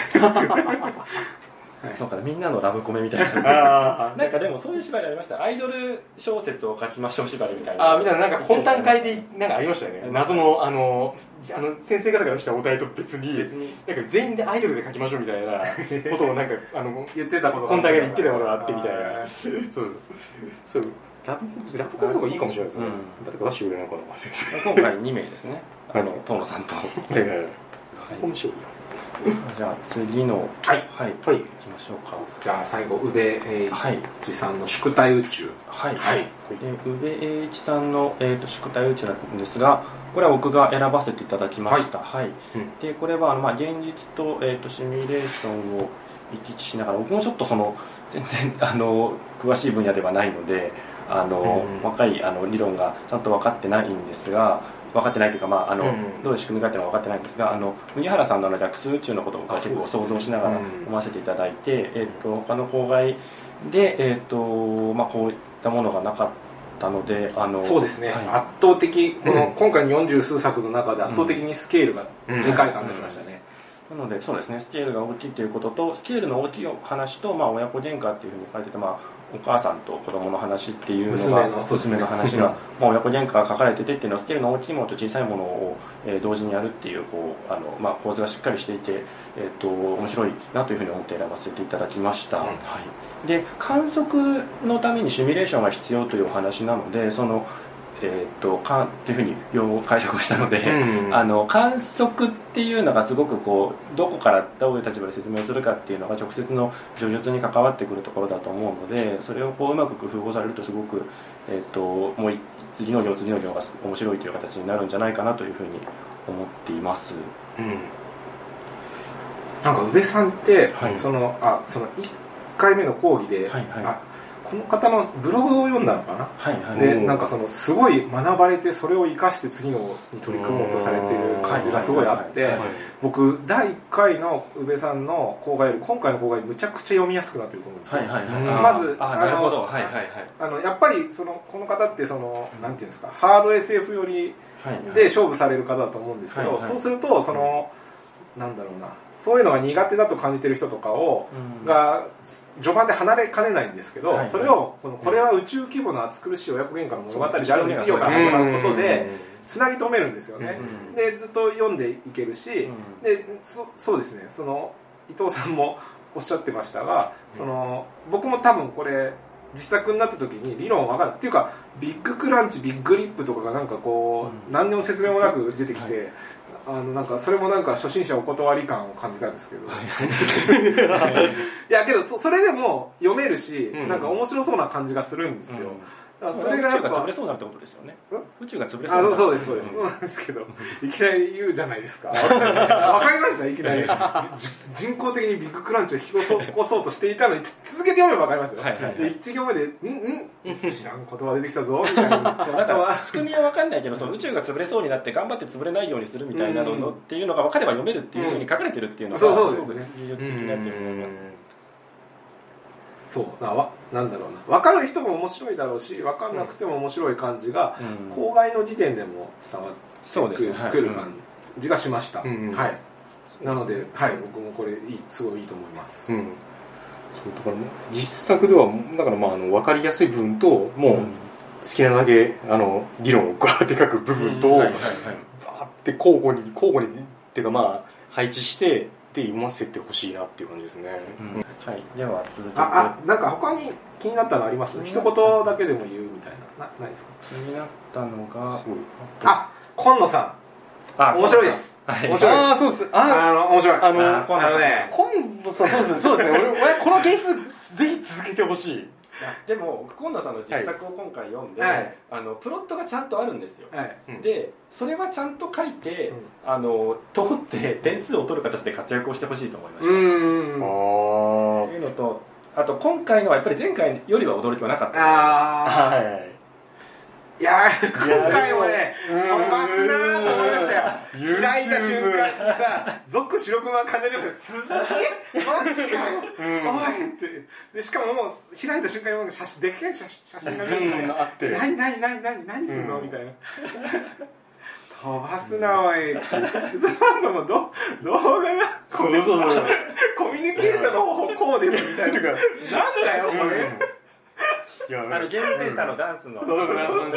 そうかみんなのラブコメみたいな。なんかでもそういう縛りありました。アイドル小説を書きましょう縛りみたいな。 みたいななんか本段階でなんかありましたよね。謎の先生方がしたお題と別になんか全員でアイドルで書きましょうみたいなことをなんか言ってたこと本題が言ってたことがあってみたいな。そう。ラブコメの方がいいかもしれないですね。誰か出してくれないかな。 今回2名ですね。遠野さんと。 面白い。 じゃあ次のはい行きましょうか。 じゃあ最後宇部英一さんの宿題宇宙。 はい。で宇部英一さんの宿題宇宙なんですが、これは僕が選ばせていただきました。はい。でこれは現実とシミュレーションを行き来しながら、僕もちょっとその全然詳しい分野ではないので。若い理論がちゃんと分かってないんですが、分かってないというか、どういう仕組みかっていうのは分かってないんですが、麦原さんの逆数宇宙のことも結構想像しながら読ませていただいて、他の公害で、こういったものがなかったので、 そうですね、圧倒的、今回の40数作の中で圧倒的にスケールがでかい感じがしましたね。 なのでそうですね、スケールが大きいということと、スケールの大きい話と、親子喧嘩っていうふうに書いてて、お母さんと子供の話っていうのが娘の話が、親子喧嘩が書かれててっていうのは、スケールの大きいものと小さいものを同時にやるっていう構図がしっかりしていて、面白いなというふうに思って選ばせていただきました。で観測のためにシミュレーションが必要というお話なので、そのっていうふうに解釈をしたので、観測っていうのがすごくどこからどういう立場で説明をするかっていうのが直接の叙述に関わってくるところだと思うので、それをうまく工夫をされるとすごく、もう次の行が面白いという形になるんじゃないかなというふうに思っています。 なんか宇部さんって、その1回目の講義で、この方のブログを読んだのかな、でなんかすごい学ばれて、それを生かして次のに取り組もうとされている感じがすごいあって、僕第1回の宇部さんの講義より今回の講義むちゃくちゃ読みやすくなってると思うんですよ。まずやっぱりこの方ってなんていうんですか、ハード SF 寄りで勝負される方だと思うんですけど、そうするとなんだろうな、そういうのが苦手だと感じてる人とかが序盤で離れかねないんですけど、それをこれは宇宙規模の暑苦しい親子喧嘩の物語である日常から始まることでつなぎ止めるんですよね。でずっと読んでいけるし、でそうですね、伊藤さんもおっしゃってましたが、僕も多分これ実作になった時に理論分かるっていうか、ビッグクランチ、ビッグリップとかがなんか何にも説明もなく出てきて、なんかそれもなんか初心者お断り感を感じたんですけど、いやけどそれでも読めるし、なんか面白そうな感じがするんですよ。 それがやっぱ宇宙が潰れそうになるってことですよね。宇宙が潰れそうになる。 そうなんですけど、いきなり言うじゃないですか。わかりました。いきなり人工的にビッグクランチを引き起こそうとしていたのに続けて読めばわかりますよ。1行目で知らん言葉出てきたぞみたいな。だから仕組みはわかんないけど、宇宙が潰れそうになって頑張って潰れないようにするみたいなのっていうのが分かれば読めるっていうふうに書かれてるっていうのがすごく魅力的だと思います。 そうなんだろうな、分かる人も面白いだろうし分かんなくても面白い感じが、公害の時点でも伝わってくる感じがしました。はい。なので、はい、僕もこれすごいいいと思います。 そうだから実作ではだから分かりやすい部分ともう好きなだけ理論をガーって書く部分とバーって交互にっていうか配置してで読ませてほしいなっていう感じですね。 はい。では続けてなんか他に気になったのあります？一言だけでも言うみたいなないですか？ 気になったのが今野さん面白いです。面白い。 そうです。 面白い。 今度さ、そうですね。俺この芸風ぜひ続けてほしい。 でも今野さんの実作を今回読んで、プロットがちゃんとあるんですよ。でそれはちゃんと書いて、通って点数を取る形で活躍をしてほしいと思いました。というのと、あと今回のはやっぱり前回よりは驚きはなかったと思います。 いや今回もね飛ばすなーと思いましたよ。開いた瞬間にさ「続白熊は金でも続きマジかよおい」ってでしかももう開いた瞬間にでっけえ写真が出てあって「何すんの?」みたいな「飛ばすなおい」ってその後の動画がコミュニケーションの方法こうですみたいななんだよこれ。 ゲームセンターのダンスの人と動物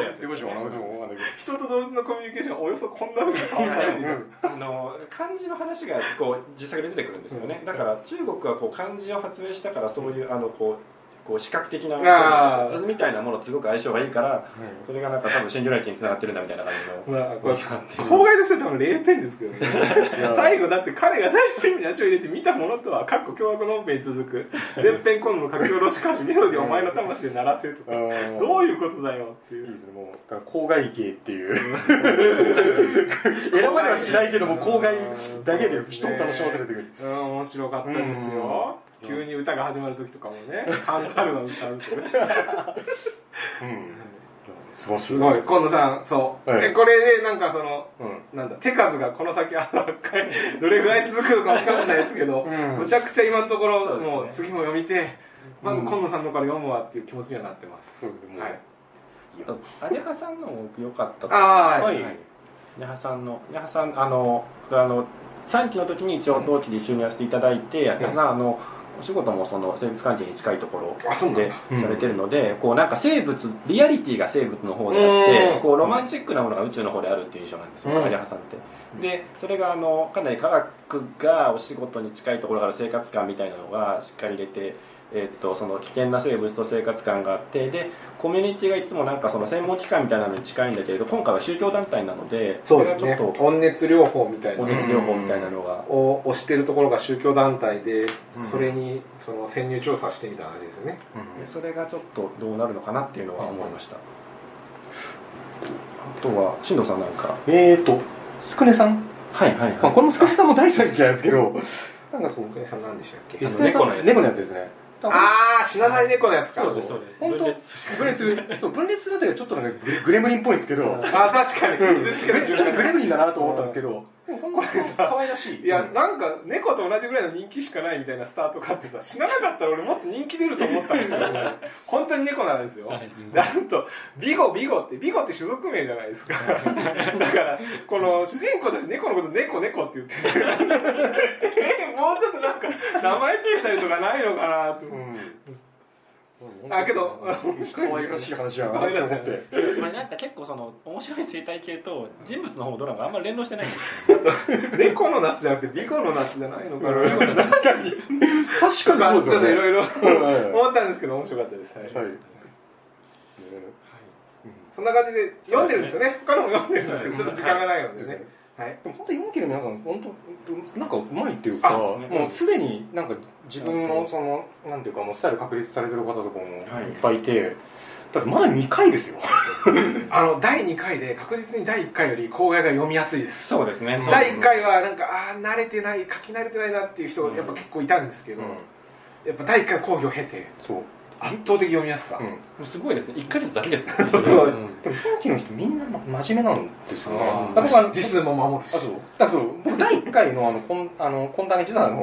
のコミュニケーションはおよそこんな風に交わされている。 漢字の話が実際に出てくるんですよね。だから中国は漢字を発明したからそういう視覚的な図みたいなものとすごく相性がいいから、それがなんか多分シンギュラリティにつながってるんだみたいな感じの公害としては多分0点ですけどね。最後だって彼が最初に足を入れて見たものとはかっこ凶悪の本編に続く前編今度の書き下ろし歌詞メロディーお前の魂で鳴らせとかどういうことだよっていう。いいですね。 もう公害芸っていう選ばれはしないけども公害だけで人を楽しませるという。 面白かったですよ。急に歌が始まる時とかもね、カンカルが歌うとか。すごい。今野さん、そう。これでなんかなんだ手数がこの先どれぐらい続くのかわかんないですけど、むちゃくちゃ今のところもう次も読みて、まず今野さんのから読むわっていう気持ちにはなってます。そうですね。はい。 アニャハさんのも良かったと思います。はい。アニャハさん3期の時に一応同期で一緒にやらせていただいて、アニャハさんお仕事も生物関係に近いところでされてるので、なんか生物リアリティが生物の方であって、ロマンチックなものが宇宙の方であるっていう印象なんですよ、アニャハさんって。でそれがかなり科学がお仕事に近いところがある生活感みたいなのがしっかり出て、その危険な生物と生活感があって、でコミュニティがいつもなんかその専門機関みたいなのに近いんだけれど、今回は宗教団体なので、 そうですね、温熱療法みたいなのがを推してるところが宗教団体で、それに潜入調査してみたいな話ですよね。 それがちょっとどうなるのかなっていうのは思いました。あとは進藤さんなんかスクネさん、このスクネさんも大好きなんですけど、 なんかスクネさん何でしたっけ？ 猫のやつですね。 死なない猫のやつか。 そうです。 本当分裂するというかちょっとなんかグレムリンっぽいんですけど。 確かに。 ちょっとグレムリンだなと思ったんですけど。これさ、可愛らしい。 いや、なんか猫と同じぐらいの人気しかないみたいなスタートがあってさ、死ななかったら俺もっと人気出ると思ったんですけど、本当に猫なんですよ。なんとビゴって種族名じゃないですか。だからこの主人公たち猫のこと猫って言ってる。もうちょっとなんか名前つけたりとかないのかなと。けど可愛らしい話やなと思って。 なんか結構面白い生態系と人物の方のドラマがあんまり連動してないんですよ。 猫の夏じゃなくてビゴの夏じゃないのかな。 確かにそうですよね。 ちょっといろいろ思ったんですけど面白かったです。そんな感じで読んでるんですよね。他のも読んでるんですけどちょっと時間がないのでね。 でも本当に4期の皆さん本当なんかうまいっていうか、もうすでになんか自分のなんていうかもうスタイル確立されてる方とかもいっぱいいて、だってまだ2回ですよ。 第2回で確実に第1回より公害が読みやすいです。 そうですね。 第1回はなんか書き慣れてないなっていう人がやっぱ結構いたんですけど、やっぱ第1回講義を経て圧倒的読みやすさ。 すごいですね。1ヶ月だけですね。 本期の人みんな真面目なんですよね。 字数も守るし。 僕第1回の懇談に実は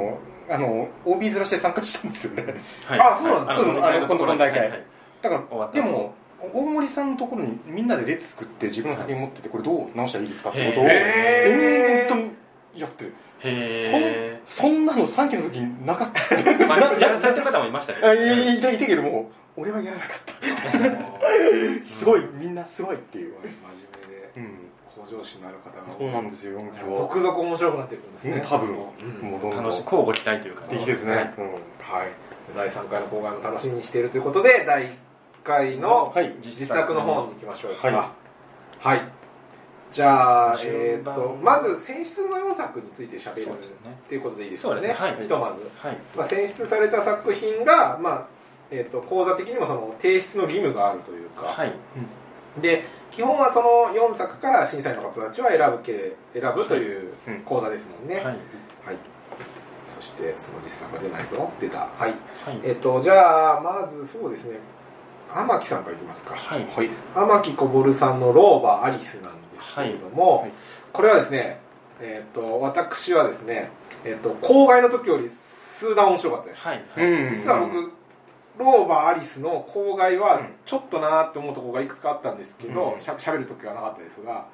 OB 面して参加したんですよね。 はい、 あ、そうなんだ。 今度の大会。 はいはい、 だからでも大森さんのところにみんなで列作って自分の先に持ってて、これどう直したらいいですかってことを延々とやってる。そんなの3期の時になかった。 やらされてる方もいましたね。 いたけども、俺はやらなかった。すごい、みんなすごいっていう。 真面目で、向上心のある方が。 そうなんですよ。 続々面白くなっていくんですね。 多分、 楽しい、交互期待というか。 いいですね。はい。 第3回の公開も楽しみにしているということで、第1回の実作の方に行きましょうか。はい。じゃあ、まず選出の4作について喋るっていうことでいいですかね。ひとまず。選出された作品が、講座的にもその提出の義務があるというか。で、基本はその4作から審査員の方たちは選ぶという講座ですもんね。はい。そしてその実作が出ないぞ。出た。はい。じゃあまずそうですね。天木さんからいきますか。天木こぼるさんの老婆アリスなんですけれども、これはですね、私はですね、公開の時より数段面白かったです。実は僕老婆アリスの公開はちょっとなーって思うところがいくつかあったんですけど、喋る時はなかったですが、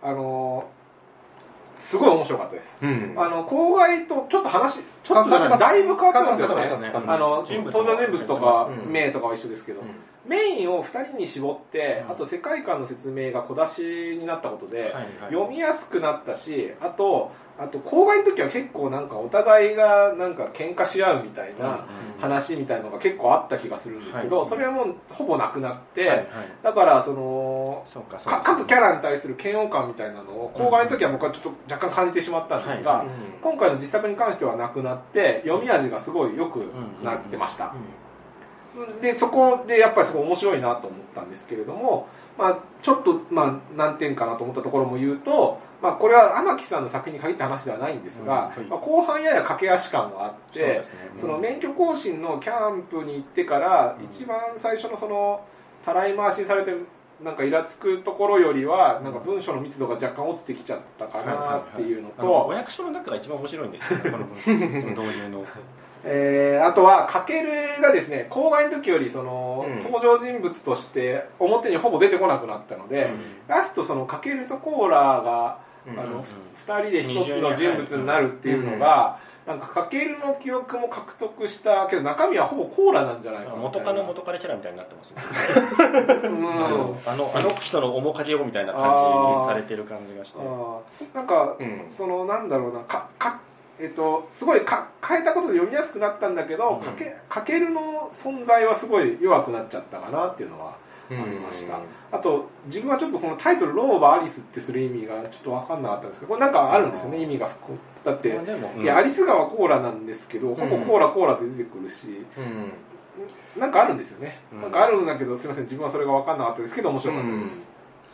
すごい面白かったです。公開とちょっと話だいぶ変わってますよね。登場人物とか名とかは一緒ですけど、メインを2人に絞って、あと世界観の説明が小出しになったことで読みやすくなったし、あと公開の時は結構なんかお互いがなんか喧嘩し合うみたいな話みたいなのが結構あった気がするんですけど、それはもうほぼなくなって、だからその各キャラに対する嫌悪感みたいなのを公開の時は僕はちょっと若干感じてしまったんですが、今回の実作に関してはなくなって読み味がすごい良くなってました。でそこでやっぱりすごい面白いなと思ったんですけれども、ちょっと難点かなと思ったところも言うと、これは天木さんの作品に限った話ではないんですが、後半やや駆け足感があって、その免許更新のキャンプに行ってから一番最初のそのたらい回しにされてなんかイラつくところよりはなんか文章の密度が若干落ちてきちゃったかなっていうのと、 お役所の中が一番面白いんですよね、この導入の。 あとはかけるがですね、公開の時よりその、登場人物として表にほぼ出てこなくなったので、ラストそのかけるとコーラが2人で1つの人物になるっていうのが、なんかかけるの記憶も獲得したけど中身はほぼコーラなんじゃないかな。 元カノキャラみたいになってますね。あの人の面影をみたいな感じにされてる感じがして、 なんか、そのなんだろうな、すごい変えたことで読みやすくなったんだけど、かけるの存在はすごい弱くなっちゃったかなっていうのはありました。あと自分はちょっとこのタイトル「老婆アリス」ってする意味がちょっと分かんなかったんですけど、これなんかあるんですよね、意味が。だっていやアリス川コーラなんですけど、ほぼコーラで出てくるし、なんかあるんですよね。なんかあるんだけど、すいません、自分はそれが分かんなかったですけど面白かったです。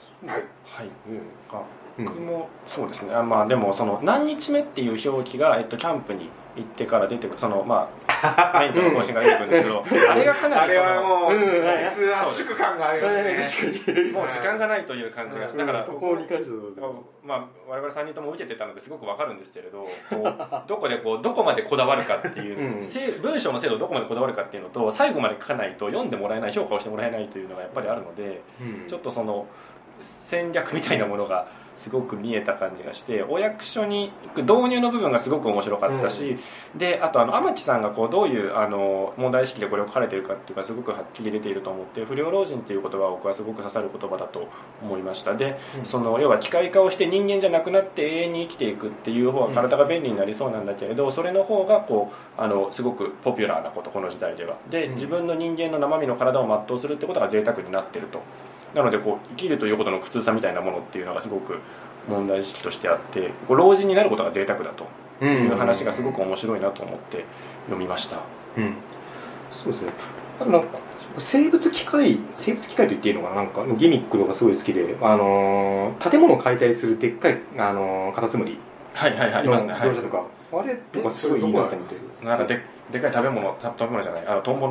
僕もそうですね。でもその何日目っていう表記がキャンプに行ってから出てくる、そのメインの更新が出てくるんですけど、あれがかなりあれはもう実圧縮感があるよね。 もう時間がないという感じが、だからそこに関しては我々3人とも受けてたのですごくわかるんですけれど、どこまでこだわるかっていう文章の精度をどこまでこだわるかっていうのと、最後まで書かないと読んでもらえない、評価をしてもらえないというのがやっぱりあるので、ちょっとその戦略みたいなものがすごく見えた感じがして、お役所に導入の部分がすごく面白かったし、であと天木さんがどういう問題意識でこれを書かれているかっていうかすごくはっきり出ていると思って、不良老人っていう言葉は僕はすごく刺さる言葉だと思いました。で、その要は機械化をして人間じゃなくなって永遠に生きていくっていう方が体が便利になりそうなんだけれど、それの方がすごくポピュラーなこと、この時代では。で、自分の人間の生身の体を全うするってことが贅沢になっていると。なので生きるということの苦痛さみたいなものっていうのがすごく問題意識としてあって、老人になることが贅沢だという話がすごく面白いなと思って読みました。 そうですね。なんか生物機械と言っていいのかな、なんかギミックのがすごい好きで、建物を解体するでっかいカタツムリありますね。 描写とか、あれとかすごいいいなと思って。 なんかでっかい食べ物じゃない、トンボの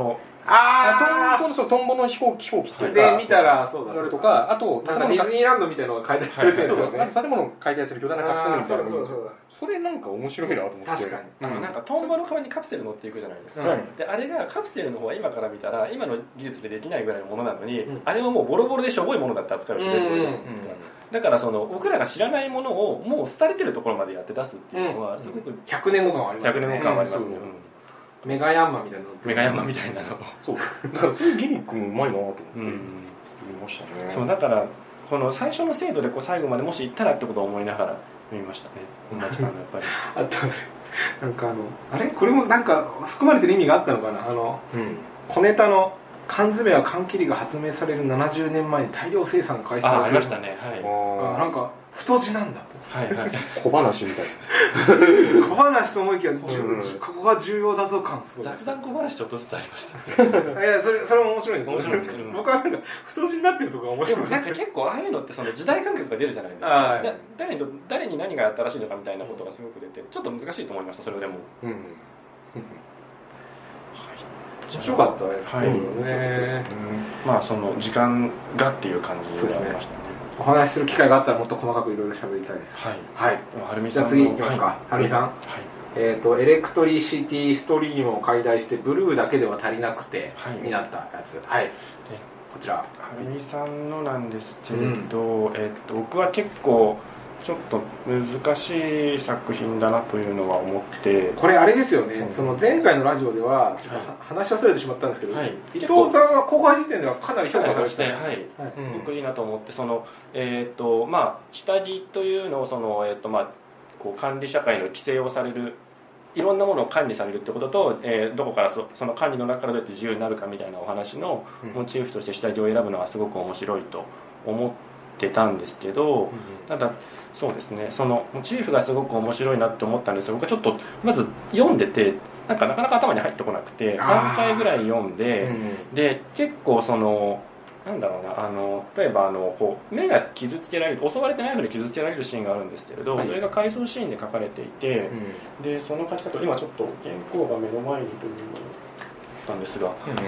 トンボの飛行機っていうかで見たらそうだそれとか、あとなんかディズニーランドみたいなのが解体されてるんですよね。 建物を解体する巨大なカプセルみたいなのがいいんですそうよ。それなんか面白いなと思って。 確かに。 なんかトンボの代わりにカプセル乗っていくじゃないですか、であれがカプセルの方は今から見たら今の技術でできないぐらいのものなのに、あれはもうボロボロでしょぼいものだって扱う人出てくるじゃないですか、だから僕らが知らないものをもう廃れてるところまでやって出すっていうのはすごく 100年後感はありますね。 100年後感はありますね。 メガヤンマみたいなの。 メガヤンマみたいなの。 そう。だからそういうギミックもうまいなと思って見ましたね。 そうだからこの最初の精度で最後までもし行ったらってことを思いながら見ましたね。本町さんのやっぱり。 あとなんかあれこれもなんか含まれてる意味があったのかな。小ネタの缶詰や缶切りが発明される70年前に大量生産開始される。 ありましたね。はい。 なんか太字なんだと。 はいはい。 小話みたいな。小話と思いきや、ここが重要だぞ感すごい。 雑談小話ちょっとずつありましたね。 いやそれも面白いです。 面白いです。 僕はなんか太字になってるとこが面白い。 なんか結構ああいうのってその時代感覚が出るじゃないですか。誰に何が新しいのかみたいなことがすごく出て、ちょっと難しいと思いました。それでも。 面白かったですけどね。 まあその時間がっていう感じがありましたね。 お話しする機会があったらもっと細かくいろいろ喋りたいです。はい。じゃあ次行きますか。はるみさん。エレクトリシティストリームを解体してブルーだけでは足りなくてになったやつ。はい。こちら。はるみさんのなんですけれど、僕は結構ちょっと難しい作品だなというのは思って、 これあれですよね、その前回のラジオではちょっと話し忘れてしまったんですけど、伊藤さんは公開時点ではかなり評価されてたんです。 僕いいなと思って、そのまあ下着というのをそのまあこう管理社会の規制をされる、いろんなものを管理されるってことと、どこからその管理の中からどうやって自由になるかみたいなお話のモチーフとして下着を選ぶのはすごく面白いと思ってたんですけど、ただそうですね、そのモチーフがすごく面白いなって思ったんですが、僕はちょっとまず読んでてなかなか頭に入ってこなくて、3回ぐらい読んで、で結構そのなんだろうな、例えばこう目が傷つけられる、襲われてナイフで傷つけられるシーンがあるんですけれど、それが回想シーンで書かれていて、でその書き方、今ちょっと原稿が目の前にというのがあったんですが、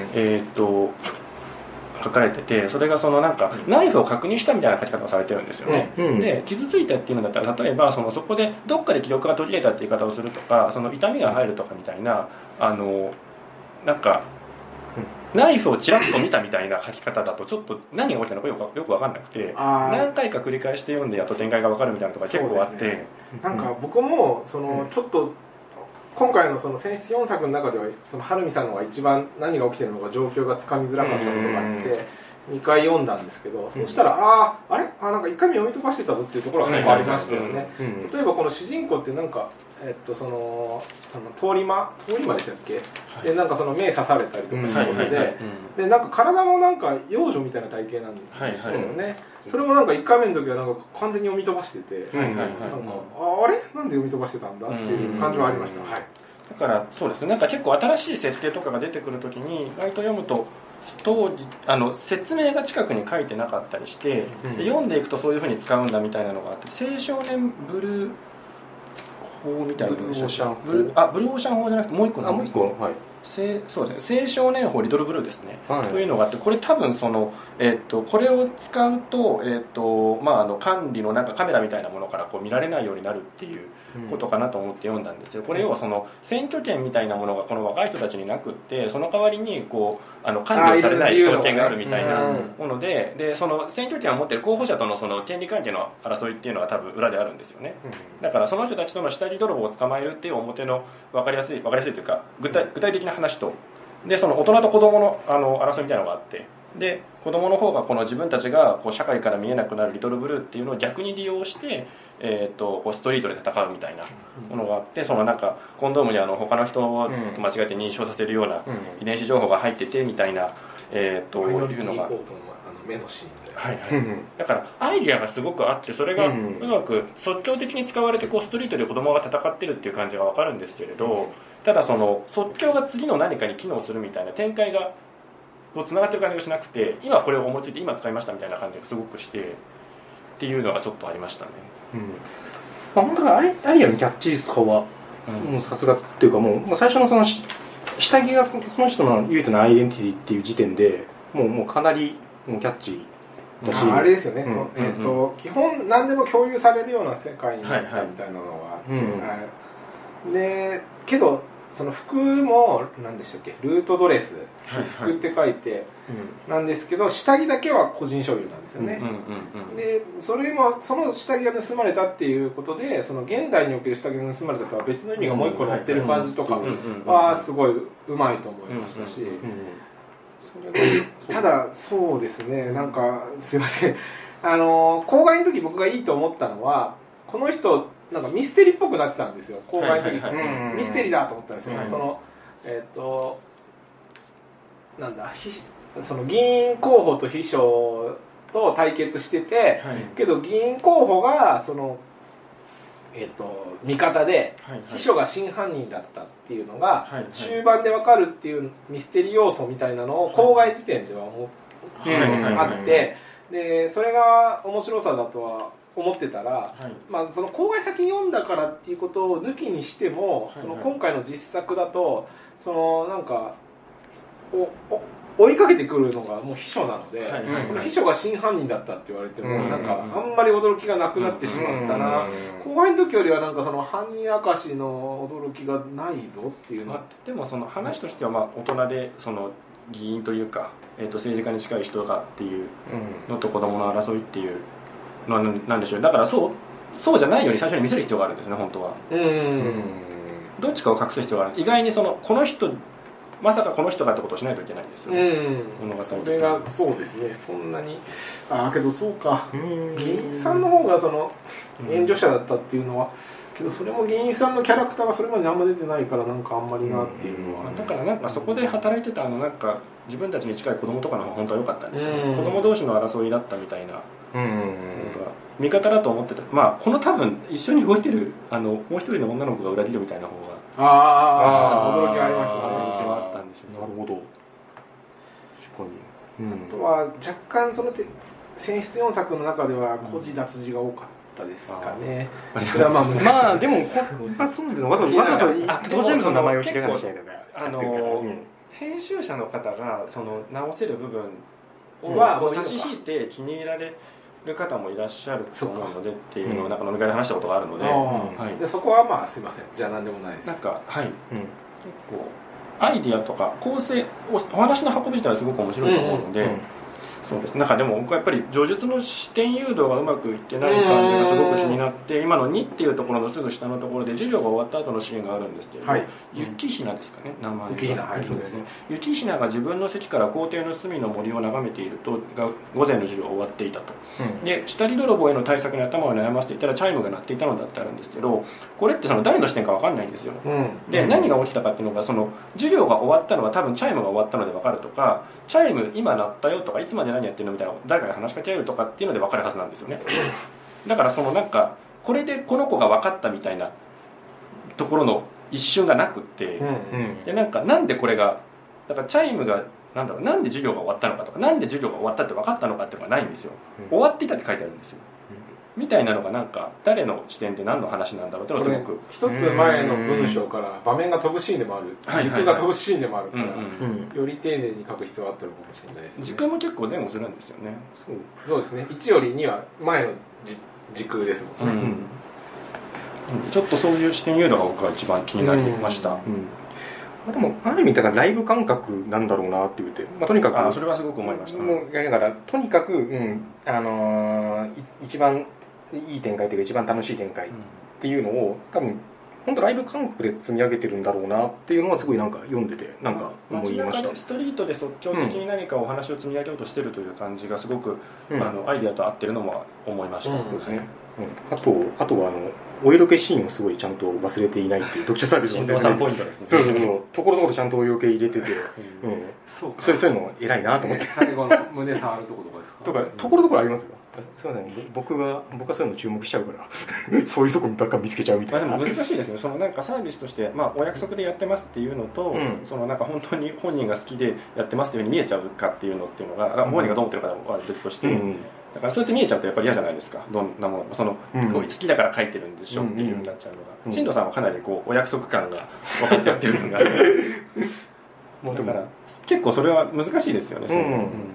書かれてて、それがそのなんかナイフを確認したみたいな書き方をされてるんですよね。で傷ついたっていうのだったら、例えばそこでどっかで記録が途切れたっていう言い方をするとか、その痛みが入るとかみたいな、なんかナイフをちらっと見たみたいな書き方だとちょっと何が起きたのかよく分かんなくて、何回か繰り返して読んでやっと展開が分かるみたいなのが結構あって、 なんか僕もそのちょっと今回のその選出4作の中ではそのはるみさんのが一番何が起きてるのか状況がつかみづらかったことがあって2回読んだんですけど、そしたらなんか1回目読み飛ばしてたぞっていうところが結構ありましたよね。例えばこの主人公ってなんかその通り魔でしたっけ、でなんかその目刺されたりとかしたことで、でなんか体もなんか幼女みたいな体型なんですよね。それもなんか1回目の時はなんか完全に読み飛ばしてて、あれなんで読み飛ばしてたんだっていう感じはありました。 だからそうですね、なんか結構新しい設定とかが出てくる時に意外と読むと当時説明が近くに書いてなかったりして、読んでいくとそういうふうに使うんだみたいなのがあって、青少年ブルー法みたいなのでした。ブルーオーシャン法じゃなくてもう一個なんですね。そうですね、青少年法リトルブルーですね、というのがあって、これ多分その、これを使うと、管理のなんかカメラみたいなものからこう見られないようになるっていうことかなと思って読んだんですよ。これをその選挙権みたいなものがこの若い人たちになくって、その代わりにこう管理されない特権があるみたいなもので、その選挙権を持っている候補者とのその権利関係の争いっていうのが多分裏であるんですよね。だからその人たちとの下着泥棒を捕まえるっていう表の分かりやすいというか具体的な話と、でその大人と子供の争いみたいなのがあって、で子供の方がこの自分たちがこう社会から見えなくなるリトルブルーっていうのを逆に利用して、こうストリートで戦うみたいなものがあって、そのなんかコンドームに他の人と間違えて認証させるような遺伝子情報が入っててみたいな、いうのが目のシーンで、 だからアイディアがすごくあって、それがうまく即興的に使われてこうストリートで子供が戦ってるっていう感じが分かるんですけれど、ただその即興が次の何かに機能するみたいな展開がこうつながってる感じがしなくて、今これを思いついて今使いましたみたいな感じがすごくしてっていうのがちょっとありましたね。 本当にアイディアのキャッチーさはさすがっていうか、もう最初のその下着がその人の唯一のアイデンティティっていう時点でもうかなりもうキャッチーだし、 あれですよね、基本何でも共有されるような世界になったみたいなのがあって、でけどその服も何でしたっけ、ルートドレス、服って書いてなんですけど、下着だけは個人所有なんですよね。でそれもその下着が盗まれたっていうことで、その現代における下着が盗まれたとは別の意味がもう一個載ってる感じとかはすごいうまいと思いましたし、ただそうですね、なんかすいません、公開の時僕がいいと思ったのは、この人なんかミステリーっぽくなってたんですよ、公開の時ミステリーだと思ったんですよ、そのなんだ、その議員候補と秘書と対決してて、けど議員候補がその味方で、秘書が真犯人だったっていうのが終盤で分かるっていうミステリー要素みたいなのを公開時点ではあって、でそれが面白さだとは思ってたら、まあ、その公開先に読んだからっていうことを抜きにしても、その今回の実作だとそのなんか追いかけてくるのがもう秘書なので、その秘書が真犯人だったって言われても、なんかあんまり驚きがなくなってしまったな、後輩の時よりはなんかその犯人明かしの驚きがないぞっていうの、 でもその話としてはまあ大人でその議員というか、政治家に近い人がっていうのと子供の争いっていうのなんでしょう。だからそうじゃないように最初に見せる必要があるんですね、本当は。どっちかを隠す必要がある。意外にこの人まさかこの人がってことをしないといけないんですよね、物語。 それがそうですね、そんなにけどそうか、議員さんの方がその援助者だったっていうのは、けどそれも議員さんのキャラクターがそれまであんま出てないから、なんかあんまりなっていうのは、 だからなんかそこで働いてたなんか自分たちに近い子供とかの方が本当は良かったんですよね、子供同士の争いだったみたいな、味方だと思ってた。まあこの多分一緒に動いてるもう一人の女の子が裏切るみたいな方が驚きがありましたね。あったんでしょう。 なるほど。確かに。 あとは若干その選出4作の中では孤児脱字が多かったですかね。それはまあでもそうですね。わざと当然の名前を聞かなきゃいけないとか。 編集者の方がその直せる部分は差し引いて気に入られる方もいらっしゃると思うのでっていうのをなんか飲み会で話したことがあるので、 でそこはまあすいません、じゃあ何でもないです。 なんか結構アイディアとか構成お話の運び自体はすごく面白いと思うので、そうです。なんかでも僕はやっぱり叙述の視点誘導がうまくいってない感じがすごく気になって、今の2っていうところのすぐ下のところで授業が終わった後のシーンがあるんですけど、雪ひなですかね、名前が。 雪ひな、はい、そうですね。 雪ひなが自分の席から校庭の隅の森を眺めていると午前の授業が終わっていたと、で下着泥棒への対策に頭を悩ませていたらチャイムが鳴っていたのだってあるんですけど、これってその誰の視点か分かんないんですよ、で何が起きたかっていうのが、その授業が終わったのは多分チャイムが終わったので分かるとか、チャイム今鳴ったよとか、いつまで何やってるのみたいな誰かに話しかけられるとかっていうので分かるはずなんですよね。だからそのなんかこれでこの子が分かったみたいなところの一瞬がなくって、でなんでこれがだからチャイムがなんで授業が終わったのかとか、なんで授業が終わったって分かったのかっていうのがないんですよ、終わっていたって書いてあるんですよ、みたいなのがなんか誰の視点で何の話なんだろうっていうのがすごく一つ前の文章から場面が飛ぶシーンでもある、軸が飛ぶシーンでもあるから、より丁寧に書く必要があったのかもしれないですね。 軸も結構前後するんですよね。 そうですね、1より2は前の軸ですもんね、 ちょっとそういう視点誘導が僕は一番気になりました。 でもある意味だからライブ感覚なんだろうなって言って、とにかくそれはすごく思いました。 だからとにかく、一番いい展開というか一番楽しい展開っていうのを多分本当ライブ感覚で積み上げてるんだろうなっていうのはすごいなんか読んでてなんか思いました。 ストリートで即興的に何かお話を積み上げようとしてるという感じがすごく、アイデアと合ってるのも思いました。 そうですね。あとはお色気シーンをすごいちゃんと忘れていないっていう読者サービスの 3ポイントですね。 ところどころちゃんとお色気入れてて、そういうの偉いなと思って。 最後の胸触るところとかですか？ ところどころありますよ。すみません、僕はそういうの注目しちゃうからそういうとこばっか見つけちゃうみたいな。 でも難しいですね。そのなんかサービスとして、お約束でやってますっていうのと、そのなんか本当に本人が好きでやってますっていうふうに見えちゃうかっていうのが、本人がどう思ってるかは別として、 だからそうやって見えちゃうとやっぱり嫌じゃないですか。どんなものその、好きだから書いてるんでしょっていう風になっちゃうのが、進藤さんはかなりこうお約束感が分かってやってる部分があるもうだから結構それは難しいですよね。そう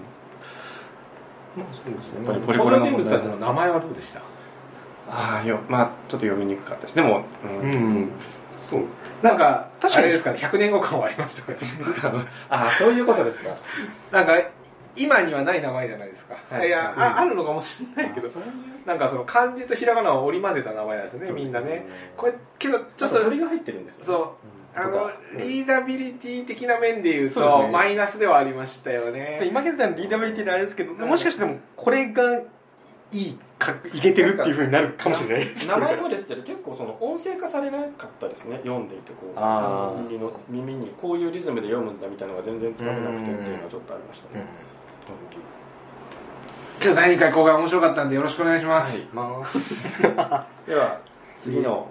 ですね。やっぱり登場人物たちの名前はどうでした？ まあちょっと読みにくかったです。でも、 そうなんか確かにあれですかね、100年後感はありましたか？ そういうことですか。 なんか今にはない名前じゃないですか。いや、あるのかもしれないけど、なんかその漢字とひらがなを織り交ぜた名前なんですよね、みんなね。これけどちょっと鳥が入ってるんですよね。 そう。リーダビリティ的な面で言うとマイナスではありましたよね。 今現在のリーダビリティであれですけど、もしかしてもこれがいけてるっていう風になるかもしれない。 名前もですけど結構その音声化されなかったですね。読んでいてこう耳にこういうリズムで読むんだみたいなのが全然つかめなくてっていうのはちょっとありましたね。 今日第2回公開面白かったんでよろしくお願いします。 では次の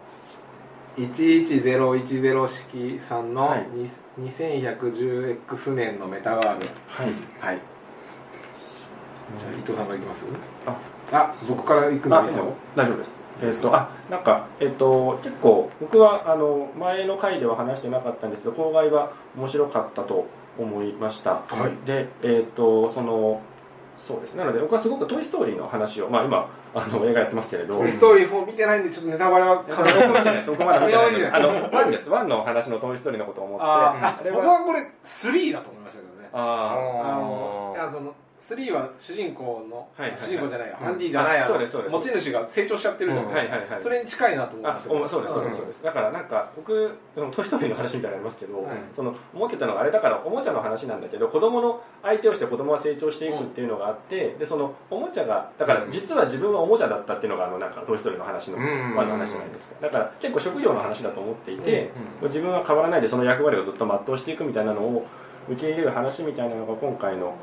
11010式さんの2110X 年のメタガール。はい。じゃあ伊藤さんがいきます？僕から行くのですよ。 大丈夫です。なんか結構僕は前の回では話してなかったんですけど、公開は面白かったと思いました。でそうですね。なので僕はすごくトイ・ストーリーの話を今映画やってますけれど、 トイ・ストーリー4見てないんでちょっとネタバレはそこまで見てないです。1です。1の話のトイ・ストーリーのことを思って、 僕はこれ3だと思いましたけどね。3は主人公の主人公じゃないよ、ハンディじゃない持ち主が成長しちゃってるじゃないですか。それに近いなと思います。 そうですだからなんか僕トイ・ストーリーの話みたいになりますけど、思ってたのがあれだからおもちゃの話なんだけど、子供の相手をして子供は成長していくっていうのがあって、でそのおもちゃがだから実は自分はおもちゃだったっていうのがなんかトイ・ストーリーの話の話じゃないですか。だから結構職業の話だと思っていて、自分は変わらないでその役割をずっと全うしていくみたいなのを受け入れる話みたいなのが今回の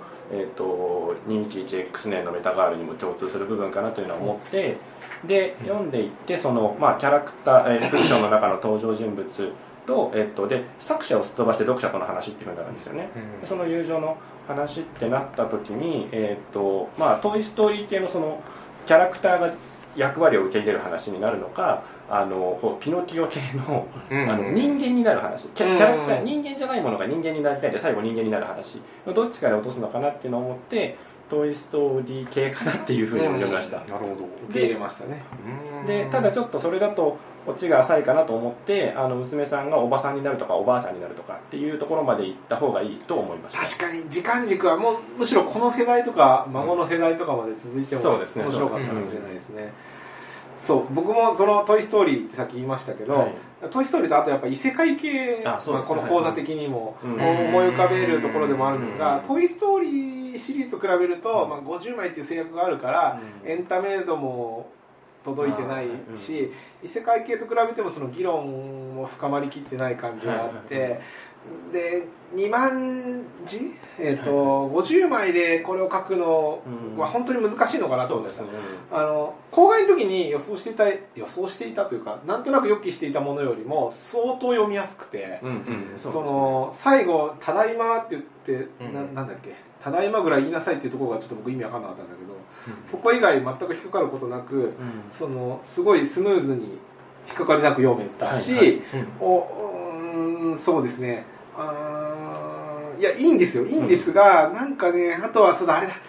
211X 年のメタガールにも共通する部分かなというのは思って、で読んでいってそのキャラクター、フィクションの中の登場人物とで作者をすっ飛ばして読者との話っていうふうになるんですよね。その友情の話ってなった時にトイ・ストーリー系のそのキャラクターが役割を受け入れる話になるのか、ピノキオ系の人間になる話、キャラクター人間じゃないものが人間になりたいで最後人間になる話のどっちから落とすのかなっていうのを思ってトイ・ストーリー系かなっていうふうに読みました。 なるほど、受け入れましたね。 でただちょっとそれだとオチが浅いかなと思って娘さんがおばさんになるとかおばあさんになるとかっていうところまで行った方がいいと思いました。 確かに時間軸はむしろこの世代とか孫の世代とかまで続いても面白かったかもしれないですね。そう僕もそのトイ・ストーリーってさっき言いましたけど、トイ・ストーリーとあとやっぱ異世界系この講座的にも思い浮かべるところでもあるんですが、トイ・ストーリーシリーズと比べると、50枚っていう制約があるから、エンタメ度も届いてないし、異世界系と比べてもその議論も深まりきってない感じがあって、で2万字、50枚でこれを書くのは本当に難しいのかなと思いました。公開の時に予想していたというかなんとなく予期していたものよりも相当読みやすくて、最後「ただいま」って言ってなんだっけ「ただいま」ぐらい言いなさいっていうところがちょっと僕意味わかんなかったんだけど、そこ以外全く引っかかることなく、すごいスムーズに引っかかりなく読めたし、そうですね、いやいいんですよ、いいんですが、なんかね、あとはあれだ、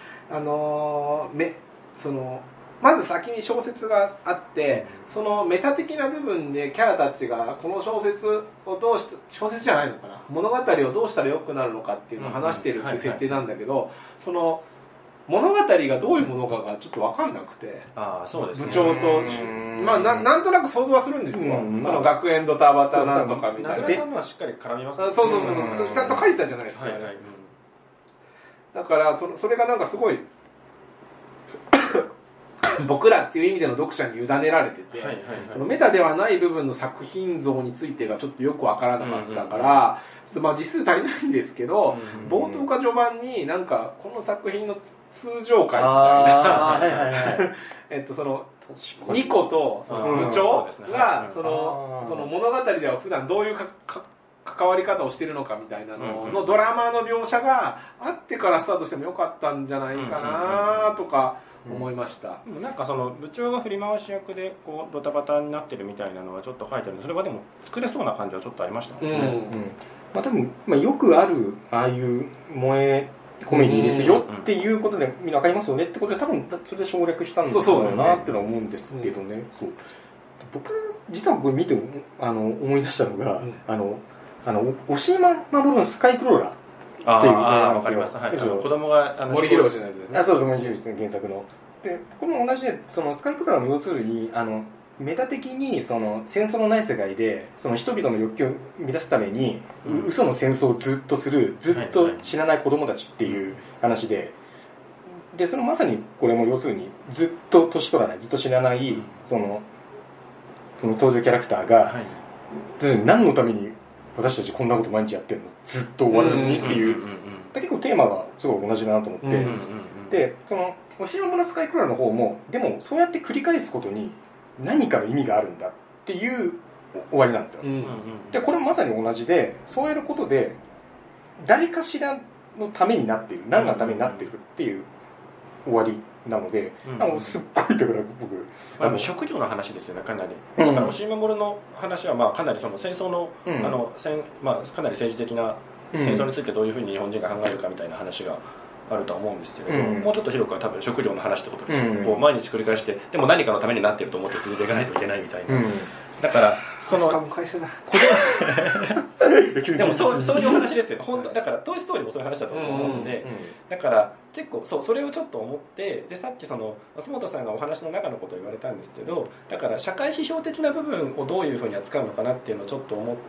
まず先に小説があって、そのメタ的な部分でキャラたちがこの小説を小説じゃないのかな、物語をどうしたら良くなるのかっていうのを話してるっていう設定なんだけど、その物語がどういうものかがちょっと分かんなくて、部長となんとなく想像はするんですよ、その学園ドタバタなんとかみたいな。 名倉さんのはしっかり絡みますね。 そうちゃんと書いてたじゃないですか。だからそれがなんかすごい僕らっていう意味での読者に委ねられてて、そのメタではない部分の作品像についてがちょっとよく分からなかったから、ちょっと実数足りないんですけど、冒頭か序盤になんかこの作品の通常会みたいなそのニコとその部長がその物語では普段どういう関わり方をしてるのかみたいなののドラマの描写があってからスタートしてもよかったんじゃないかなとか思いました、 なんかその部長が振り回し役でこうドタバタになってるみたいなのはちょっと書いてあるんで、それはでも作れそうな感じはちょっとありましたね。 多分、よくあるああいう萌えコメディですよっていうことでみんな分かりますよねってことで多分それで省略したんだろうなってのは思うんですけどね。そう僕実はこれ見て思い出したのが、押井守のスカイクローラーっていうわかりました。はい。子供が森博のやつですね。 そうです、森博の原作の。でこれも同じで、そのスカイクローラーも要するにメタ的にその戦争のない世界でその人々の欲求を満たすために、嘘の戦争をずっとする、ずっと死なない子供たちっていう話で、でそのまさにこれも要するにずっと年取らない、ずっと死なないその登場キャラクターが、何のために私たちこんなこと毎日やってるの、ずっと終わらずにっていう、結構テーマがすごい同じだなと思って、でその押井守のスカイクローラーの方もでもそうやって繰り返すことに何かの意味があるんだっていう終わりなんですよ、でこれもまさに同じで、そうやることで誰かしらのためになっている、何のためになっているっていう終わりなので、すっごいだから僕職業の話ですよね、かなり。押井守の話はかなりその戦争の、かなり政治的な戦争についてどういうふうに日本人が考えるかみたいな話があるとは思うんですけれど、もうちょっと広くは多分食料の話ってことですよね。こう毎日繰り返して、でも何かのためになっていると思って続けていかないといけないみたいな。だからその会社だでもそういうお話ですよ本当。だからトイ・ストーリーもそういう話だと思うので、だから結構それをちょっと思って、でさっきその松本さんがお話の中のことを言われたんですけど、だから社会批評的な部分をどういうふうに扱うのかなっていうのをちょっと思って、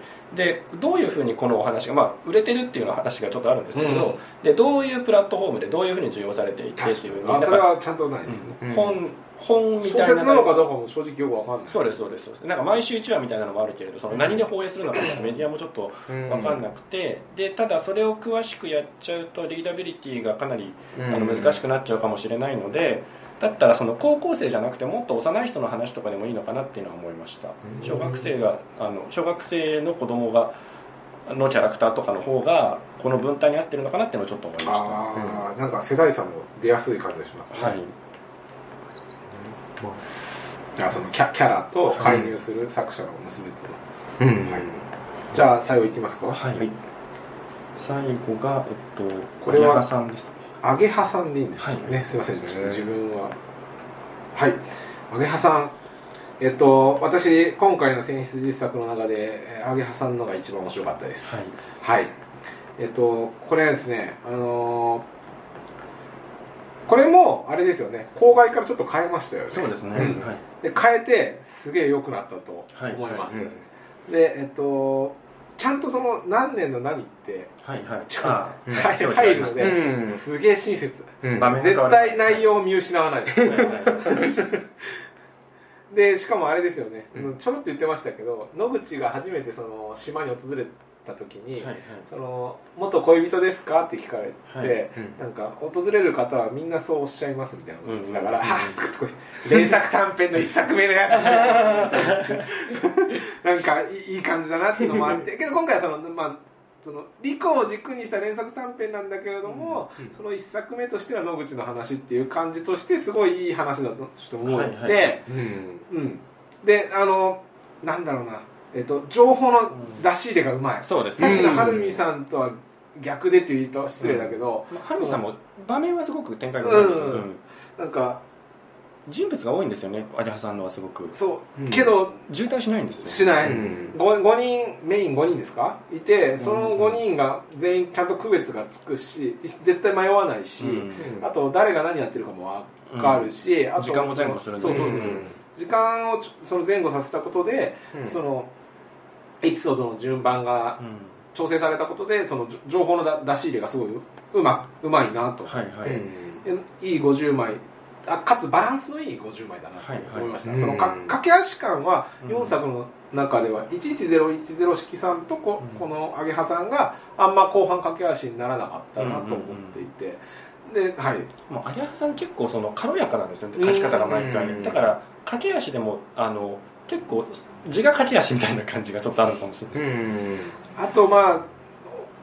でどういうふうにこのお話が売れてるっていうの話がちょっとあるんですけど、でどういうプラットフォームでどういうふうに受容されていてっていう、 それはちゃんとないですね。 本みたいな小説なのかどうかも正直よく分かんない。 そうです。なんか毎週1話みたいなのもあるけれど、その何で放映するのかメディアもちょっと分かんなくて、でただそれを詳しくやっちゃうとリーダビリティがかなり難しくなっちゃうかもしれないので、だったらその高校生じゃなくてもっと幼い人の話とかでもいいのかなっていうのは思いました。小学生の子供がのキャラクターとかの方がこの文体に合ってるのかなっていうのをちょっと思いました。 なんか世代差も出やすい感じがしますね。そのキャラと介入する作者の娘と、じゃあ最後いきますか。 最後がこれはアゲハさんですね。 アゲハさんでいいんですね。すいません、自分はアゲハさん、私今回の選出実作の中でアゲハさんのが一番面白かったです。これはですね、これもあれですよね、郊外からちょっと変えましたよね。 そうですね、 で変えてすげえ良くなったと思います。でちゃんとその何年の何って入るのですげえ親切、絶対内容を見失わないですでしかもあれですよね、ちょろっと言ってましたけど、野口が初めてその島に訪れた時に、その元恋人ですかって聞かれて、なんか訪れる方はみんなそうおっしゃいますみたいなこと言ってたから、これ連作短編の一作目のやつなんかいい感じだなっていうのもあってけど今回はその理科を軸にした連作短編なんだけれども、その一作目としては野口の話っていう感じとしてすごいいい話だと思って、でなんだろうな、情報の出し入れがうまい。 そうです、 さっきのはるみさんとは逆でっていうと失礼だけど、 はるみさんも場面はすごく展開がうまいです。 なんか人物が多いんですよね、アゲハさんのはすごく。 そうけど渋滞しないんですよ。 しない。5人メイン5人ですかいて、その5人が全員ちゃんと区別がつくし、絶対迷わないし、あと誰が何やってるかも分かるし、あと時間も前後するんで、 時間をその前後させたことで、そのエピソードの順番が調整されたことで、その情報の出し入れがすごいうまいなと。いい50枚。かつバランスのいい50枚だなと思いました。その駆け足感は4作の中では11010式さんとこのアゲハさんがあんま後半駆け足にならなかったなと思っていて、でもうアゲハさん結構その軽やかなんですよね、書き方が毎回。だから駆け足でも結構字が駆け足みたいな感じがちょっとあるかもしれない。 あと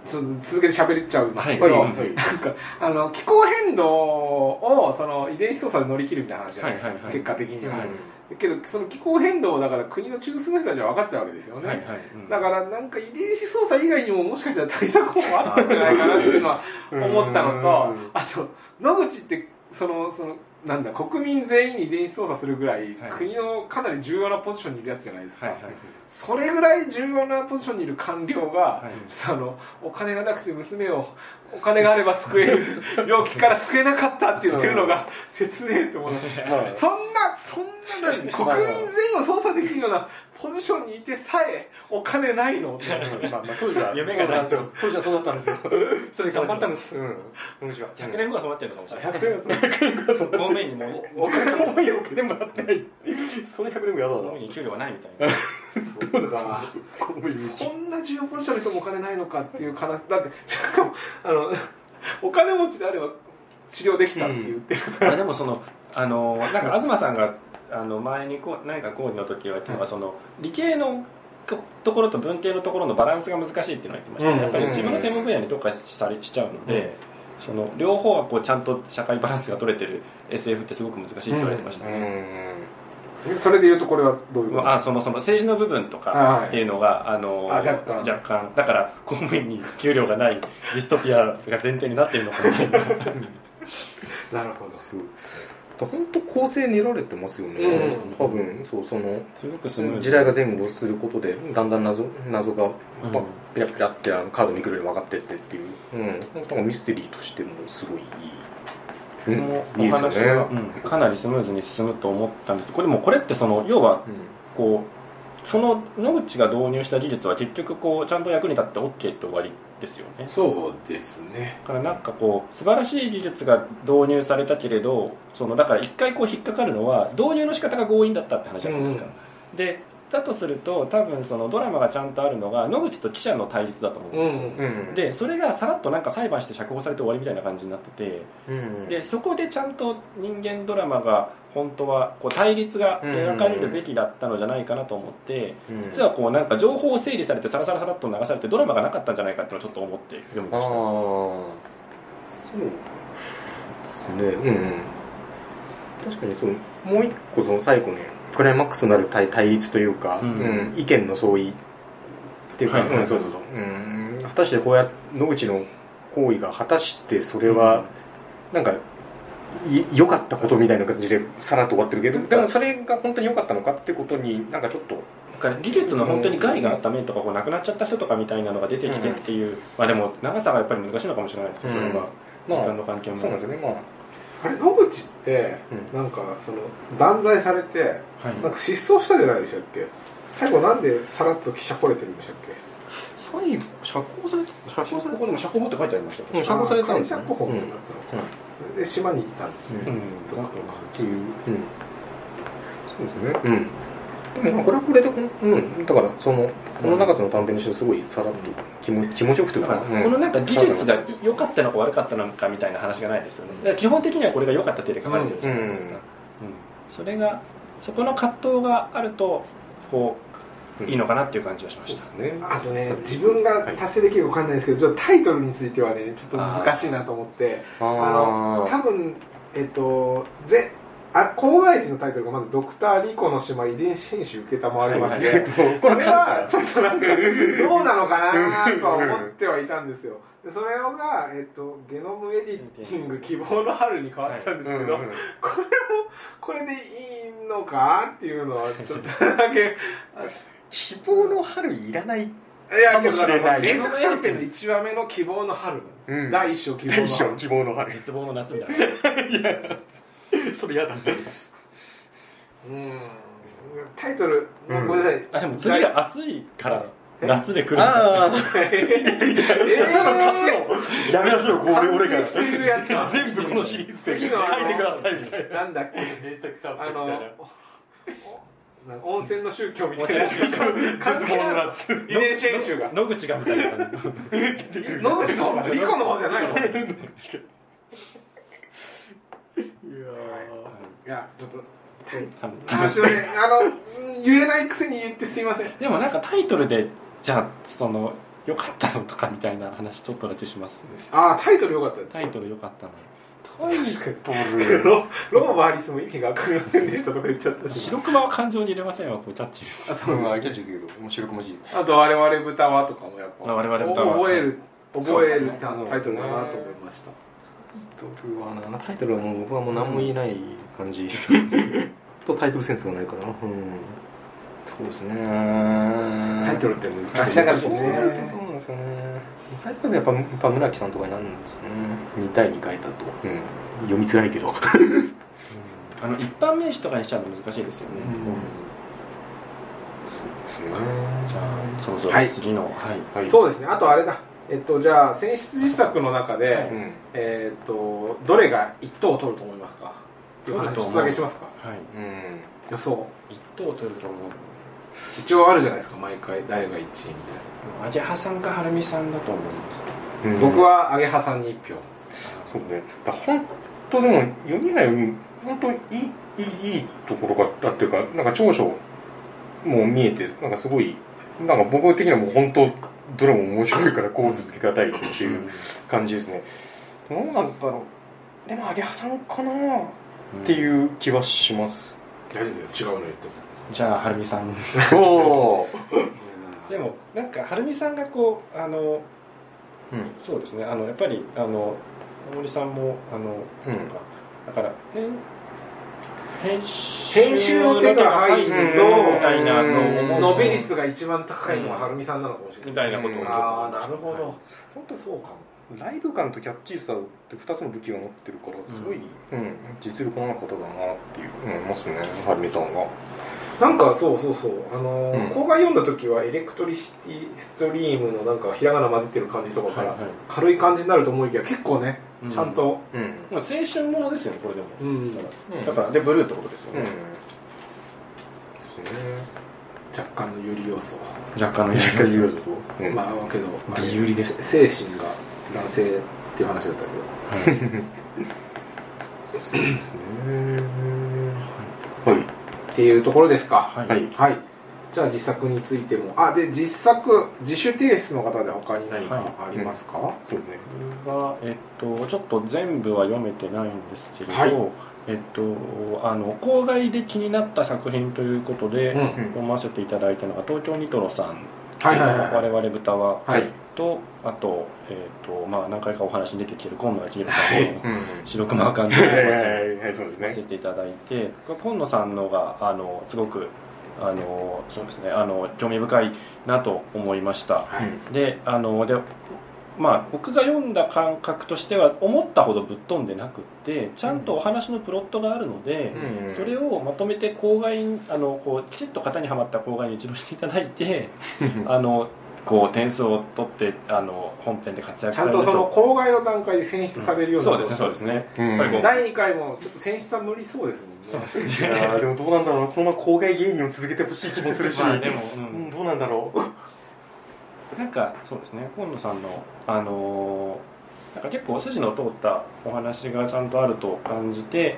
続けて喋っちゃうんですけど、なんか気候変動をその遺伝子操作で乗り切るみたいな話じゃないですか、結果的には。けどその気候変動だから国の中枢の人たちは分かってたわけですよね、だからなんか遺伝子操作以外にももしかしたら対策法もあったんじゃないかなっていうのは思ったのと、あと野口ってなんだ国民全員に遺伝子操作するぐらい、国のかなり重要なポジションにいるやつじゃないですか、それぐらい重要なポジションにいる官僚が、ちょっとお金がなくて娘をお金があれば救える病気から救えなかったって言ってるのが切ねえと思いましたそんな国民全員を操作できるようなポジションにいてさえお金ないの当時は夢がないんですよ。当時はそうだったんですよ。それで頑張ったんです。 100年後はそうなってるのかもしれない。 100年後はそうなってる。 公務員にもお金公務員をくれもらってない。その100年後やだな。 公務員に給料がないみたいな。 そうか。そんな重要ポジションの人もお金ないのかっていう話だって、しかもお金持ちであれば治療できたって言ってるから。 でもなんか東さんが前に何か講義の時は言ってたのが、その理系のところと文系のところのバランスが難しいっていうのを言ってましたね。やっぱり自分の専門分野に特化しちゃうので、その両方はこうちゃんと社会バランスが取れてる SF ってすごく難しいって言われてましたね。 それでいうとこれはどういうこと？ その政治の部分とかっていうのが若干だから公務員に給料がないディストピアが前提になっているのかみたいな。 なるほど。 本当構成練られてますよね。多分そのすごくスムーズ時代が前後することでだんだん謎がピラピラってカードめくるように分かってってっていう、本当ミステリーとしてもすごいいい。 お話はかなりスムーズに進むと思ったんです。これって要はこうその野口が導入した技術は結局こうちゃんと役に立って OK って終わりですよね。 そうですね。 だからなんかこう素晴らしい技術が導入されたけれど、だから一回こう引っかかるのは導入の仕方が強引だったって話じゃないですか。でだとすると多分ドラマがちゃんとあるのが野口と記者の対立だと思うんですよ、でそれがさらっとなんか裁判して釈放されて終わりみたいな感じになってて、でそこでちゃんと人間ドラマが本当はこう対立が描かれるべきだったのじゃないかなと思って、実はこうなんか情報を整理されてサラサラサラっと流されてドラマがなかったんじゃないかっていうのをちょっと思って読みました。 そうですね。確かにもう一個最後ねクライマックスとなる対立というか、意見の相違っていうか、果たしてこうや野口の行為が果たしてそれはなんか良かったことみたいな感じでさらっと終わってるけど、でもそれが本当に良かったのかってことになんかちょっとだから技術の本当に害があった面とかこう亡くなっちゃった人とかみたいなのが出てきてっていう、でも長さがやっぱり難しいのかもしれないですよ、それは時間の関係も。 そうなんですよね。 あれ野口ってなんか断罪されてなんか失踪したじゃないでしたっけ？最後なんでさらっと記者来れてるんでしたっけ？ 最後釈放された？ ここでも釈放って書いてありましたよ。 釈放されたんですよ。 釈放ってなったのか。それで島に行ったんですね。 っていう。そうですね。でもこれはこれでだからこの長さの短編にしてすごいさらっと気持ちよくというか、 このなんか技術が良かったのか悪かったのかみたいな話がないですよね。だから基本的にはこれが良かった手で書かれてるじゃないですか。そこの葛藤があるとこういいのかなっていう感じがしました。 あとね、自分が達成できるか分かんないですけど、ちょっとタイトルについてはねちょっと難しいなと思って、多分郊外時のタイトルがまずドクターリコの島遺伝子編集受けたまわれまして、これはちょっとなんかどうなのかなとは思ってはいたんですよ。でそれが、ゲノムエディティング希望の春に変わったんですけど、これでいいのかっていうのはちょっとだけ希望の春いらないかもしれない。連続短編の1話目の希望の春なんです、第1章希望の春、 絶望の夏みたいな。 それやだ。 タイトル、ごめんなさい。 でも次が暑いから夏で来るんだ。 やめましょう、俺が全部このシリーズで書いてくださいみたいな。 なんだっけ、温泉の宗教みたいなやつでしょ。遺伝子編集が野口がみたいな。 野口のリコの方じゃないの？いや、ちょっと話をね、言えないくせに言ってすいません。 でもなんかタイトルでじゃあ良かったのとかみたいな話ちょっとだけしますね。 ああ、タイトル良かったです。 タイトル良かったのローバーリスも意味が分かりませんでしたとか言っちゃったし。 白熊は感情に入れませんわ、これキャッチーです。 あ、そうです。 キャッチですけど、面白くもしいです。 あと我々豚はとかもやっぱ我々豚は覚えるタイトルだなと思いました。 タイトルはもう僕はもう何も言えない感じ。とタイトルセンスがないから。そうですね。 タイトルって難しいですね。 そうなんですよね。タイトルやっぱ村木さんとかになるんですよね。第2回だと、読みづらいけど。 一般名詞とかにしちゃうの難しいですよね。 そうですね。 じゃあそろそろ次の、 そうですね。あとあれだ。じゃあ選出実作の中で、どれが1等を取ると思いますかっていう話ちょっとだけしますか。予想 1等を取ると思う。 一応あるじゃないですか、毎回誰が1位みたいな。アゲハさんかはるみさんだと思います、 僕はアゲハさんに1票。 そうね。本当でも読みないより本当いいところがあっていうか、なんか長所も見えて、なんかすごいなんか僕的にはもう本当どれも面白いからこう続けがたいっていう感じですね。どうなんだろう。でもアゲハさんかなっていう気はします。 大丈夫ですよ、違うの言っても。 じゃあはるみさん。でもなんかはるみさんがこうそうですね、やっぱり大森さんもだから編集の手が入るとみたいなの伸び率が一番高いのははるみさんなのかもしれないみたいなことを。ああ、なるほど。本当そうかも。 ライブ感とキャッチーさって2つの武器が持ってるからすごい、実力のある方だなっていう思いますね、はるみさんが。 なんかそう後輩読んだ時はエレクトリシティストリームのなんかひらがな混じってる感じとかから軽い感じになると思いきや結構ね、ちゃんと青春ものですよね、これでも。だからでブルーってことですよね。 若干の有利要素。 若干の有利要素。 まあけど美有利です。 精神が男性っていう話だったけど。 そうですね。 はい。っていうところですか。 はい。 じゃあ実作についても、で実作自主提出の方で他に何かありますか？ そうですね。 これはちょっと全部は読めてないんですけれど、郊外で気になった作品ということで読ませていただいたのが東京ニトロさん、我々豚はと、あと何回かお話に出てきている今野明宏さんの白熊感じを読ませていただいて、今野さんのがすごくそうですね、興味深いなと思いました。で僕が読んだ感覚としては思ったほどぶっ飛んでなくってちゃんとお話のプロットがあるので、それをまとめて郊外きちっと型にはまった郊外に一度していただいて点数を取って本編で活躍されるとちゃんとその郊外の段階で選出されるような、 そうですね。 第2回もちょっと選出は無理そうですもんね。 そうですね。 でもどうなんだろう、このまま郊外芸人を続けてほしい気もするし、 でもどうなんだろう。 なんかそうですね、今野さんのなんか結構筋の通ったお話がちゃんとあると感じて、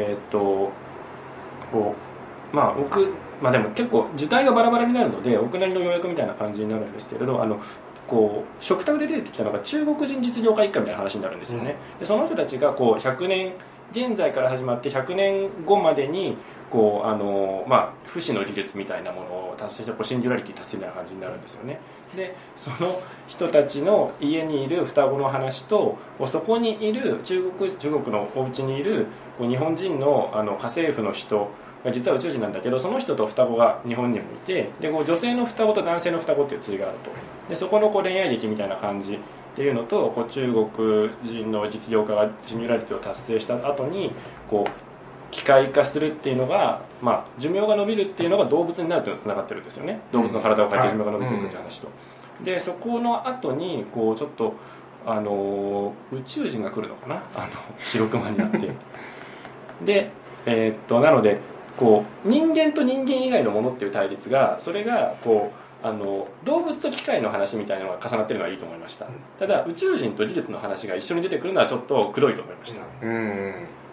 でも結構時代がバラバラになるので僕なりの要約みたいな感じになるんですけれど、食卓で出てきたのが中国人実業家一家みたいな話になるんですよね。でその人たちが100年現在から始まって100年後までに不死の技術みたいなものを達成してシンギュラリティ達成みたいな感じになるんですよね。でその人たちの家にいる双子の話とそこにいる中国のお家にいる日本人の家政婦の人が実は宇宙人なんだけど、その人と双子が日本にもいて、で女性の双子と男性の双子っていう対があると。でそこの恋愛劇みたいな感じっていうのと中国人の実業家がシンギュラリティを達成した後に機械化するっていうのが、寿命が伸びるっていうのが動物になるっていうのがつながってるんですよね。動物の体を変えて寿命が伸びていくっていう話と、でそこの後にちょっと宇宙人が来るのかな、白熊になってでなので人間と人間以外のものっていう対立が、それが動物と機械の話みたいなのが重なってるのはいいと思いました。ただ宇宙人と技術の話が一緒に出てくるのはちょっと黒いと思いました。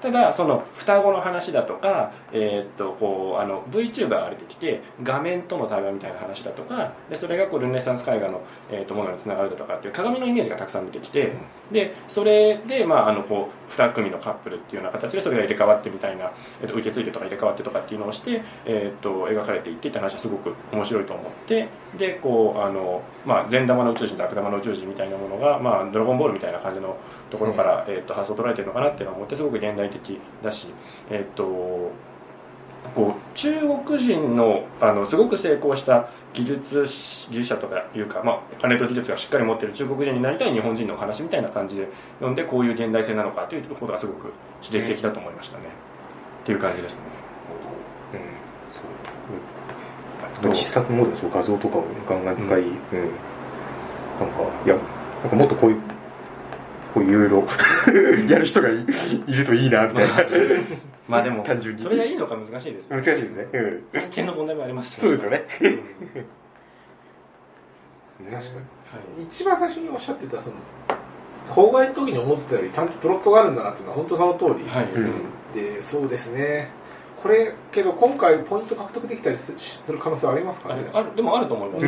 ただその双子の話だとか、こうVTuber が出てきて画面との対話みたいな話だとかで、それがこうルネサンス絵画の、ものにつながるだとかっていう鏡のイメージがたくさん出てきて、でそれで、こう2組のカップルっていうような形でそれが入れ替わってみたいな、受け継いでとか入れ替わってとかっていうのをして、描かれていってって話はすごく面白いと思って、でこう善玉の宇宙人と悪玉の宇宙人みたいなものが、ドラゴンボールみたいな感じのところから、発想を捉えてるのかなっていうのを思って、すごく現代的だし、こう中国人のすごく成功した技術者とかいうか、お金と技術がしっかり持っている中国人になりたい日本人のお話みたいな感じで読んで、こういう現代性なのかということがすごく刺激的だと思いましたね、っていう感じですね。 実作モードで画像とかをガンガン使い、なんかもっとこういろいろやる人がいるといいなみたいな。 でもそれがいいのか難しいですね。 難しいですね。 関係の問題もありますそうですよね。 確かに、一番最初におっしゃってたその郊外の時に思ってたよりちゃんとプロットがあるんだなっていうのは本当その通り、でそうですね。これけど今回ポイント獲得できたりする可能性はありますかね。 でもあると思います。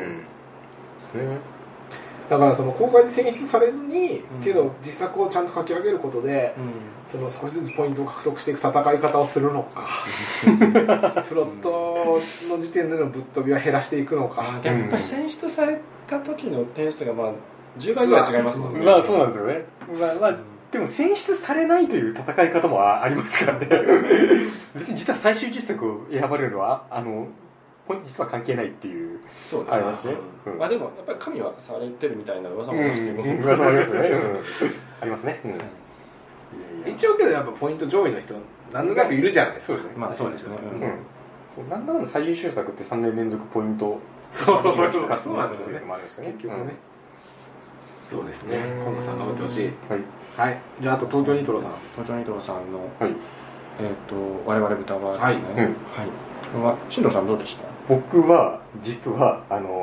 だからその公開で選出されずに、けど実作をちゃんと書き上げることで、その少しずつポイントを獲得していく戦い方をするのかプロットの時点でのぶっ飛びは減らしていくのか。 やっぱり選出された時の点数が10倍ぐらい違いますもんね。 そうなんですよね。でも選出されないという戦い方もありますからね。別に実は最終実作を選ばれるのはポイント実は関係ないっていうありますね。 でもやっぱり神はされてるみたいな噂もありますよね。 噂もありますよね。ありますね。 一応けどやっぱポイント上位の人何となくいるじゃないですか。 そうですね。 なんだかの最優秀作って3年連続ポイントそうそうなんですよね。 結局ね。そうですね。今野さん頑張ってほしい。はい。じゃああと東京ニトロさん。 東京ニトロさんの我々豚はですね。はい。進藤さんどうでした？ 僕は実は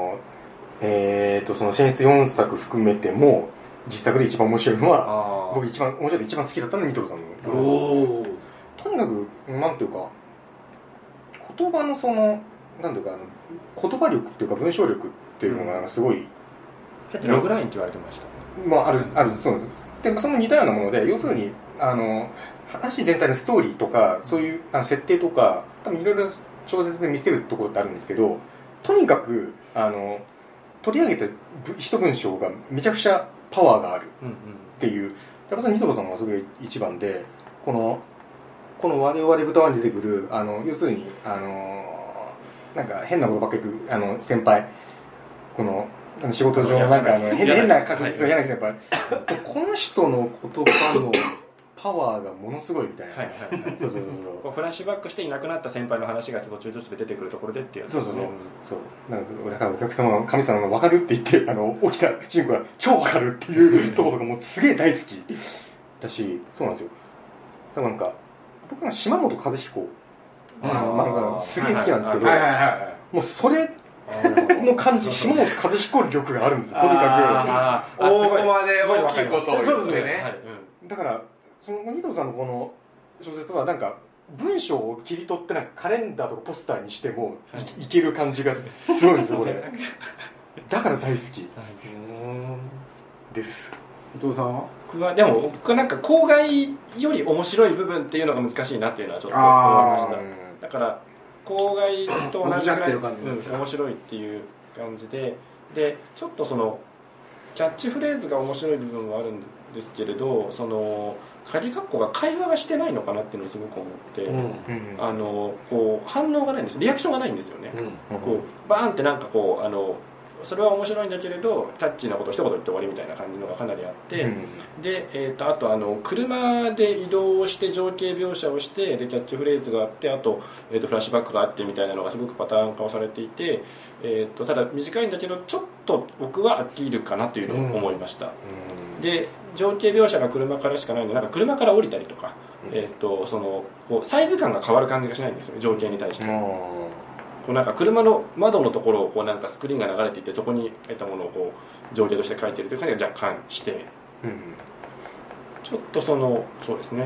その選出4作含めても実作で一番面白いのは僕一番面白い一番好きだったのはニトロさんの。とにかくなんていうか言葉のそのなんていうか言葉力っていうか文章力っていうのがすごい。 ログラインって言われてました。 あるそうです。でその似たようなもので要するに話全体のストーリーとかそういう設定とか多分いろいろ小説で見せるところってあるんですけど、とにかく取り上げた一文章がめちゃくちゃパワーがあるっていう、やっぱりニトロさんがそれが一番で、この我々豚ワンに出てくる要するになんか変なことばっかり言う先輩、この仕事上のなんか変な確率の柳先輩この人の言葉のパワーがものすごいみたいな。そうフラッシュバックしていなくなった先輩の話が途中途中で出てくるところでっていう。 そうだからお客様の神様が分かるって言って起きた主人公が超分かるっていうところがもうすげえ大好きだし、そうなんですよ。だからなんか僕は島本和彦漫画すげえ好きなんですけど、もうそれの感じ、下本和彦力があるんです。とにかく大駒で大きいことを言ってね。 だからそのニトロさんのこの小説はなんか文章を切り取ってなんかカレンダーとかポスターにしてもいける感じがすごいんですよこれ。だから大好きです。 伊藤さんは？ 僕はなんか郊外より面白い部分っていうのが難しいなっていうのはちょっと思いました。だから郊外と同じぐらい面白いっていう感じで、ちょっとそのキャッチフレーズが面白い部分はあるんですけれど、その仮括弧が会話がしてないのかなっていうのをすごく思って、こう反応がないんです、リアクションがないんですよね。こうバーンってなんかこうそれは面白いんだけれどキャッチーなことを一言言って終わりみたいな感じのがかなりあって、で、あと車で移動して情景描写をしてでキャッチフレーズがあって、あと、フラッシュバックがあってみたいなのがすごくパターン化をされていて、ただ短いんだけどちょっと僕は飽きるかなというのを思いました。で情景描写が車からしかないので、なんか車から降りたりとか、そのこうサイズ感が変わる感じがしないんですよね、情景に対して。こうなんか車の窓のところをこうなんかスクリーンが流れていて、そこに書いたものをこう情景として書いているという感じが若干して、ちょっとそうですね、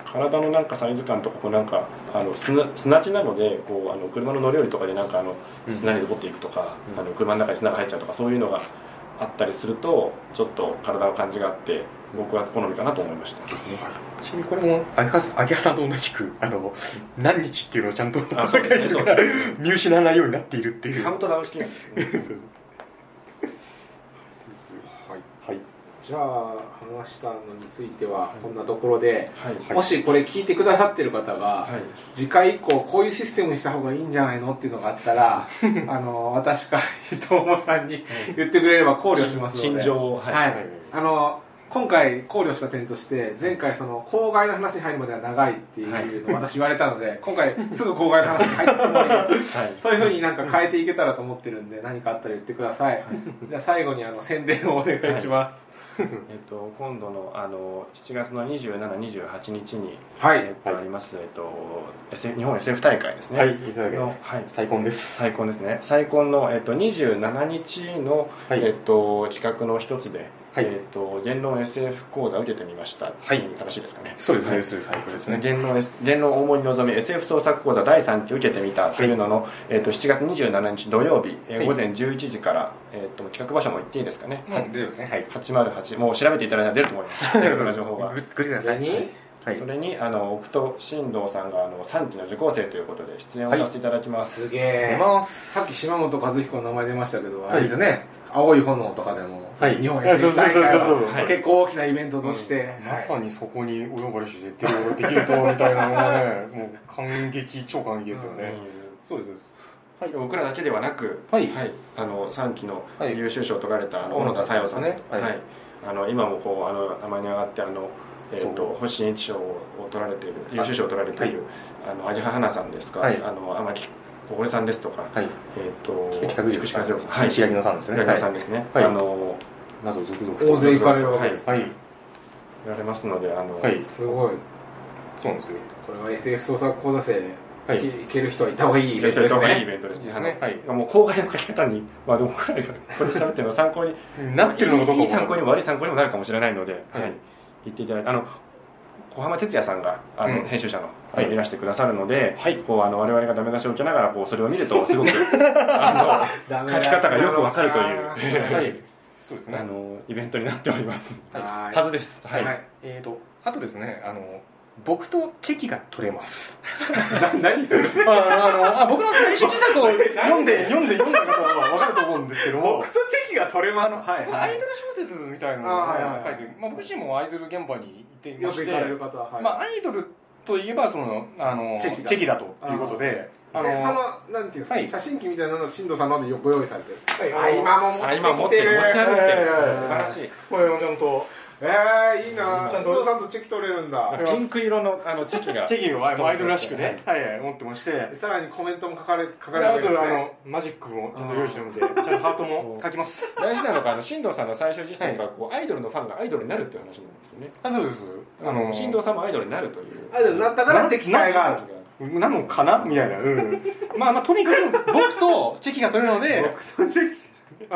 体のなんかサイズ感とかこうなんか砂地なのでこう車の乗り降りとかでなんか砂にズボっていくとか、車の中に砂が入っちゃうとかそういうのがあったりするとちょっと体の感じがあって僕は好みかなと思いました。 ちなみにこれもアゲハさんと同じく何日っていうのをちゃんとそうですね、 見失わないようになっているっていうカウントダウン式なんですよね。 はい、じゃあ話したのについてはこんなところで、 はい、 もしこれ聞いてくださってる方が、はい、次回以降こういうシステムにした方がいいんじゃないのっていうのがあったら私か伊藤さんに言ってくれれば考慮しますので、 陳情を、 はい、今回考慮した点として前回公害の話に入るまでは長いっていうのを私言われたので、今回すぐ公害の話に入ったつもりです、はい、そういう風になんか変えていけたらと思ってるんで何かあったら言ってください、はい、じゃあ最後に宣伝をお願いします、 はい、今度の7月の27、28日に、 あります、日本 SF 大会ですね。 はい、再婚です。 再婚ですね。再婚の、27日の、企画の一つで、言論 SF 講座を受けてみました。はい。正しいですかね。 そうですね。最高ですね。 言論大森のぞみ SF 創作講座第3期を受けてみたというのの、7月27日土曜日、午前11時から、企画場所も行っていいですかね。 出るですね。はい。 808、もう調べていただいたら出ると思います。その情報が。 グリザさんに。 それに奥戸新藤さんが3期の受講生ということで出演をさせていただきます。 すげえ。さっき島本和彦の名前出ましたけど、あれですよね。青い炎とかでも日本 SF 大会は結構大きなイベントとしてまさにそこにお呼ばれしてできるとみたいなのがね、もう超感激ですよね。 そうです。僕らだけではなく、3期の優秀賞を取られた小野田小夜さん、今もこう名前に上がって星新一賞を取られている優秀賞を取られている有葉花さんですか、天木小堀さんですとか、菊池和代さん、 平木野さんですね。 平木さんですね。など続々 大勢行かれるわけです。 やられますので、 すごい。 そうなんですよ。 これは SF 創作講座生で行ける人はいた方がいいイベントですね。 いいイベントですね。もう公開の書き方にどのくらいこれ喋ってるの参考になってるのかどうか、 いい参考にも悪い参考にもなるかもしれないので、言っていただいて、小浜哲也さんが編集者のいらしてくださるので、こう我々がダメ出しを受けながらこうそれを見るとすごく書き方がよくわかるというそうですねイベントになっておりますはずです。 あとですね、僕とチェキが取れます。 何それ？ 僕の最初自作を読んだ方は分かると思うんですけども、 僕とチェキが取れます。 アイドル小説みたいなのを書いて、僕自身もアイドル現場に行っていまして、アイドルといえばチェキだということで、 なんていうんですか、写真機みたいなのを新藤さんのでご用意されてる。 今持ってる、持ち歩いてる。素晴らしい。 これ本当。 いいな。新藤さんとチェキ取れるんだ。 ピンク色のチェキが。 チェキをアイドルらしくね、持ってまして。 さらにコメントも書かれてる。 あとマジックもちゃんと用意してるので、ちゃんとハートも書きます。 大事なのが新藤さんの最終実践がアイドルのファンがアイドルになるっていう話なんですよね。 そうです。 新藤さんもアイドルになるという。 アイドルになったからチェキ会がある。 なのかなみたいな。とにかく僕とチェキが取れるので、 僕とチェキ普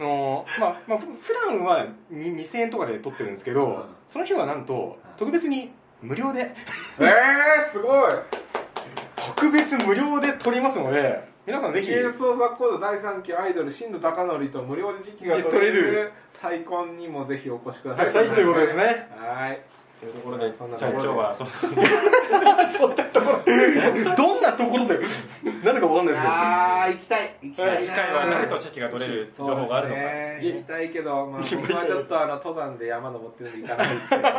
段は2000円とかで取ってるんですけど、その日はなんと特別に無料で、 すごい特別無料で取りますので、皆さんぜひ SF 創作講座第3期アイドル新藤貴則と無料で時期が取れる再婚にもぜひお越しください。 ということですね。 というところで、今日はそんなところどんなところで何かわかんないですけど、 行きたい次回は誰とチェキが取れる情報があるのか。 行きたいけど、僕はちょっと登山で山登ってるんで行かないですけど。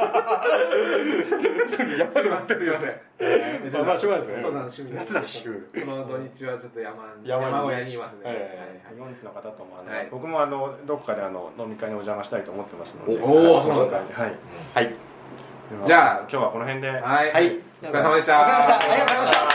やっぱり待ってください。しょうがないですね。 登山趣味夏だし、 その土日はちょっと山小屋にいますね。 4期の方とも僕もどこかで飲み会にお邪魔したいと思ってますので。 そうなんだ。 はい。 じゃあ今日はこの辺で。 はい。お疲れ様でした。 ありがとうございました。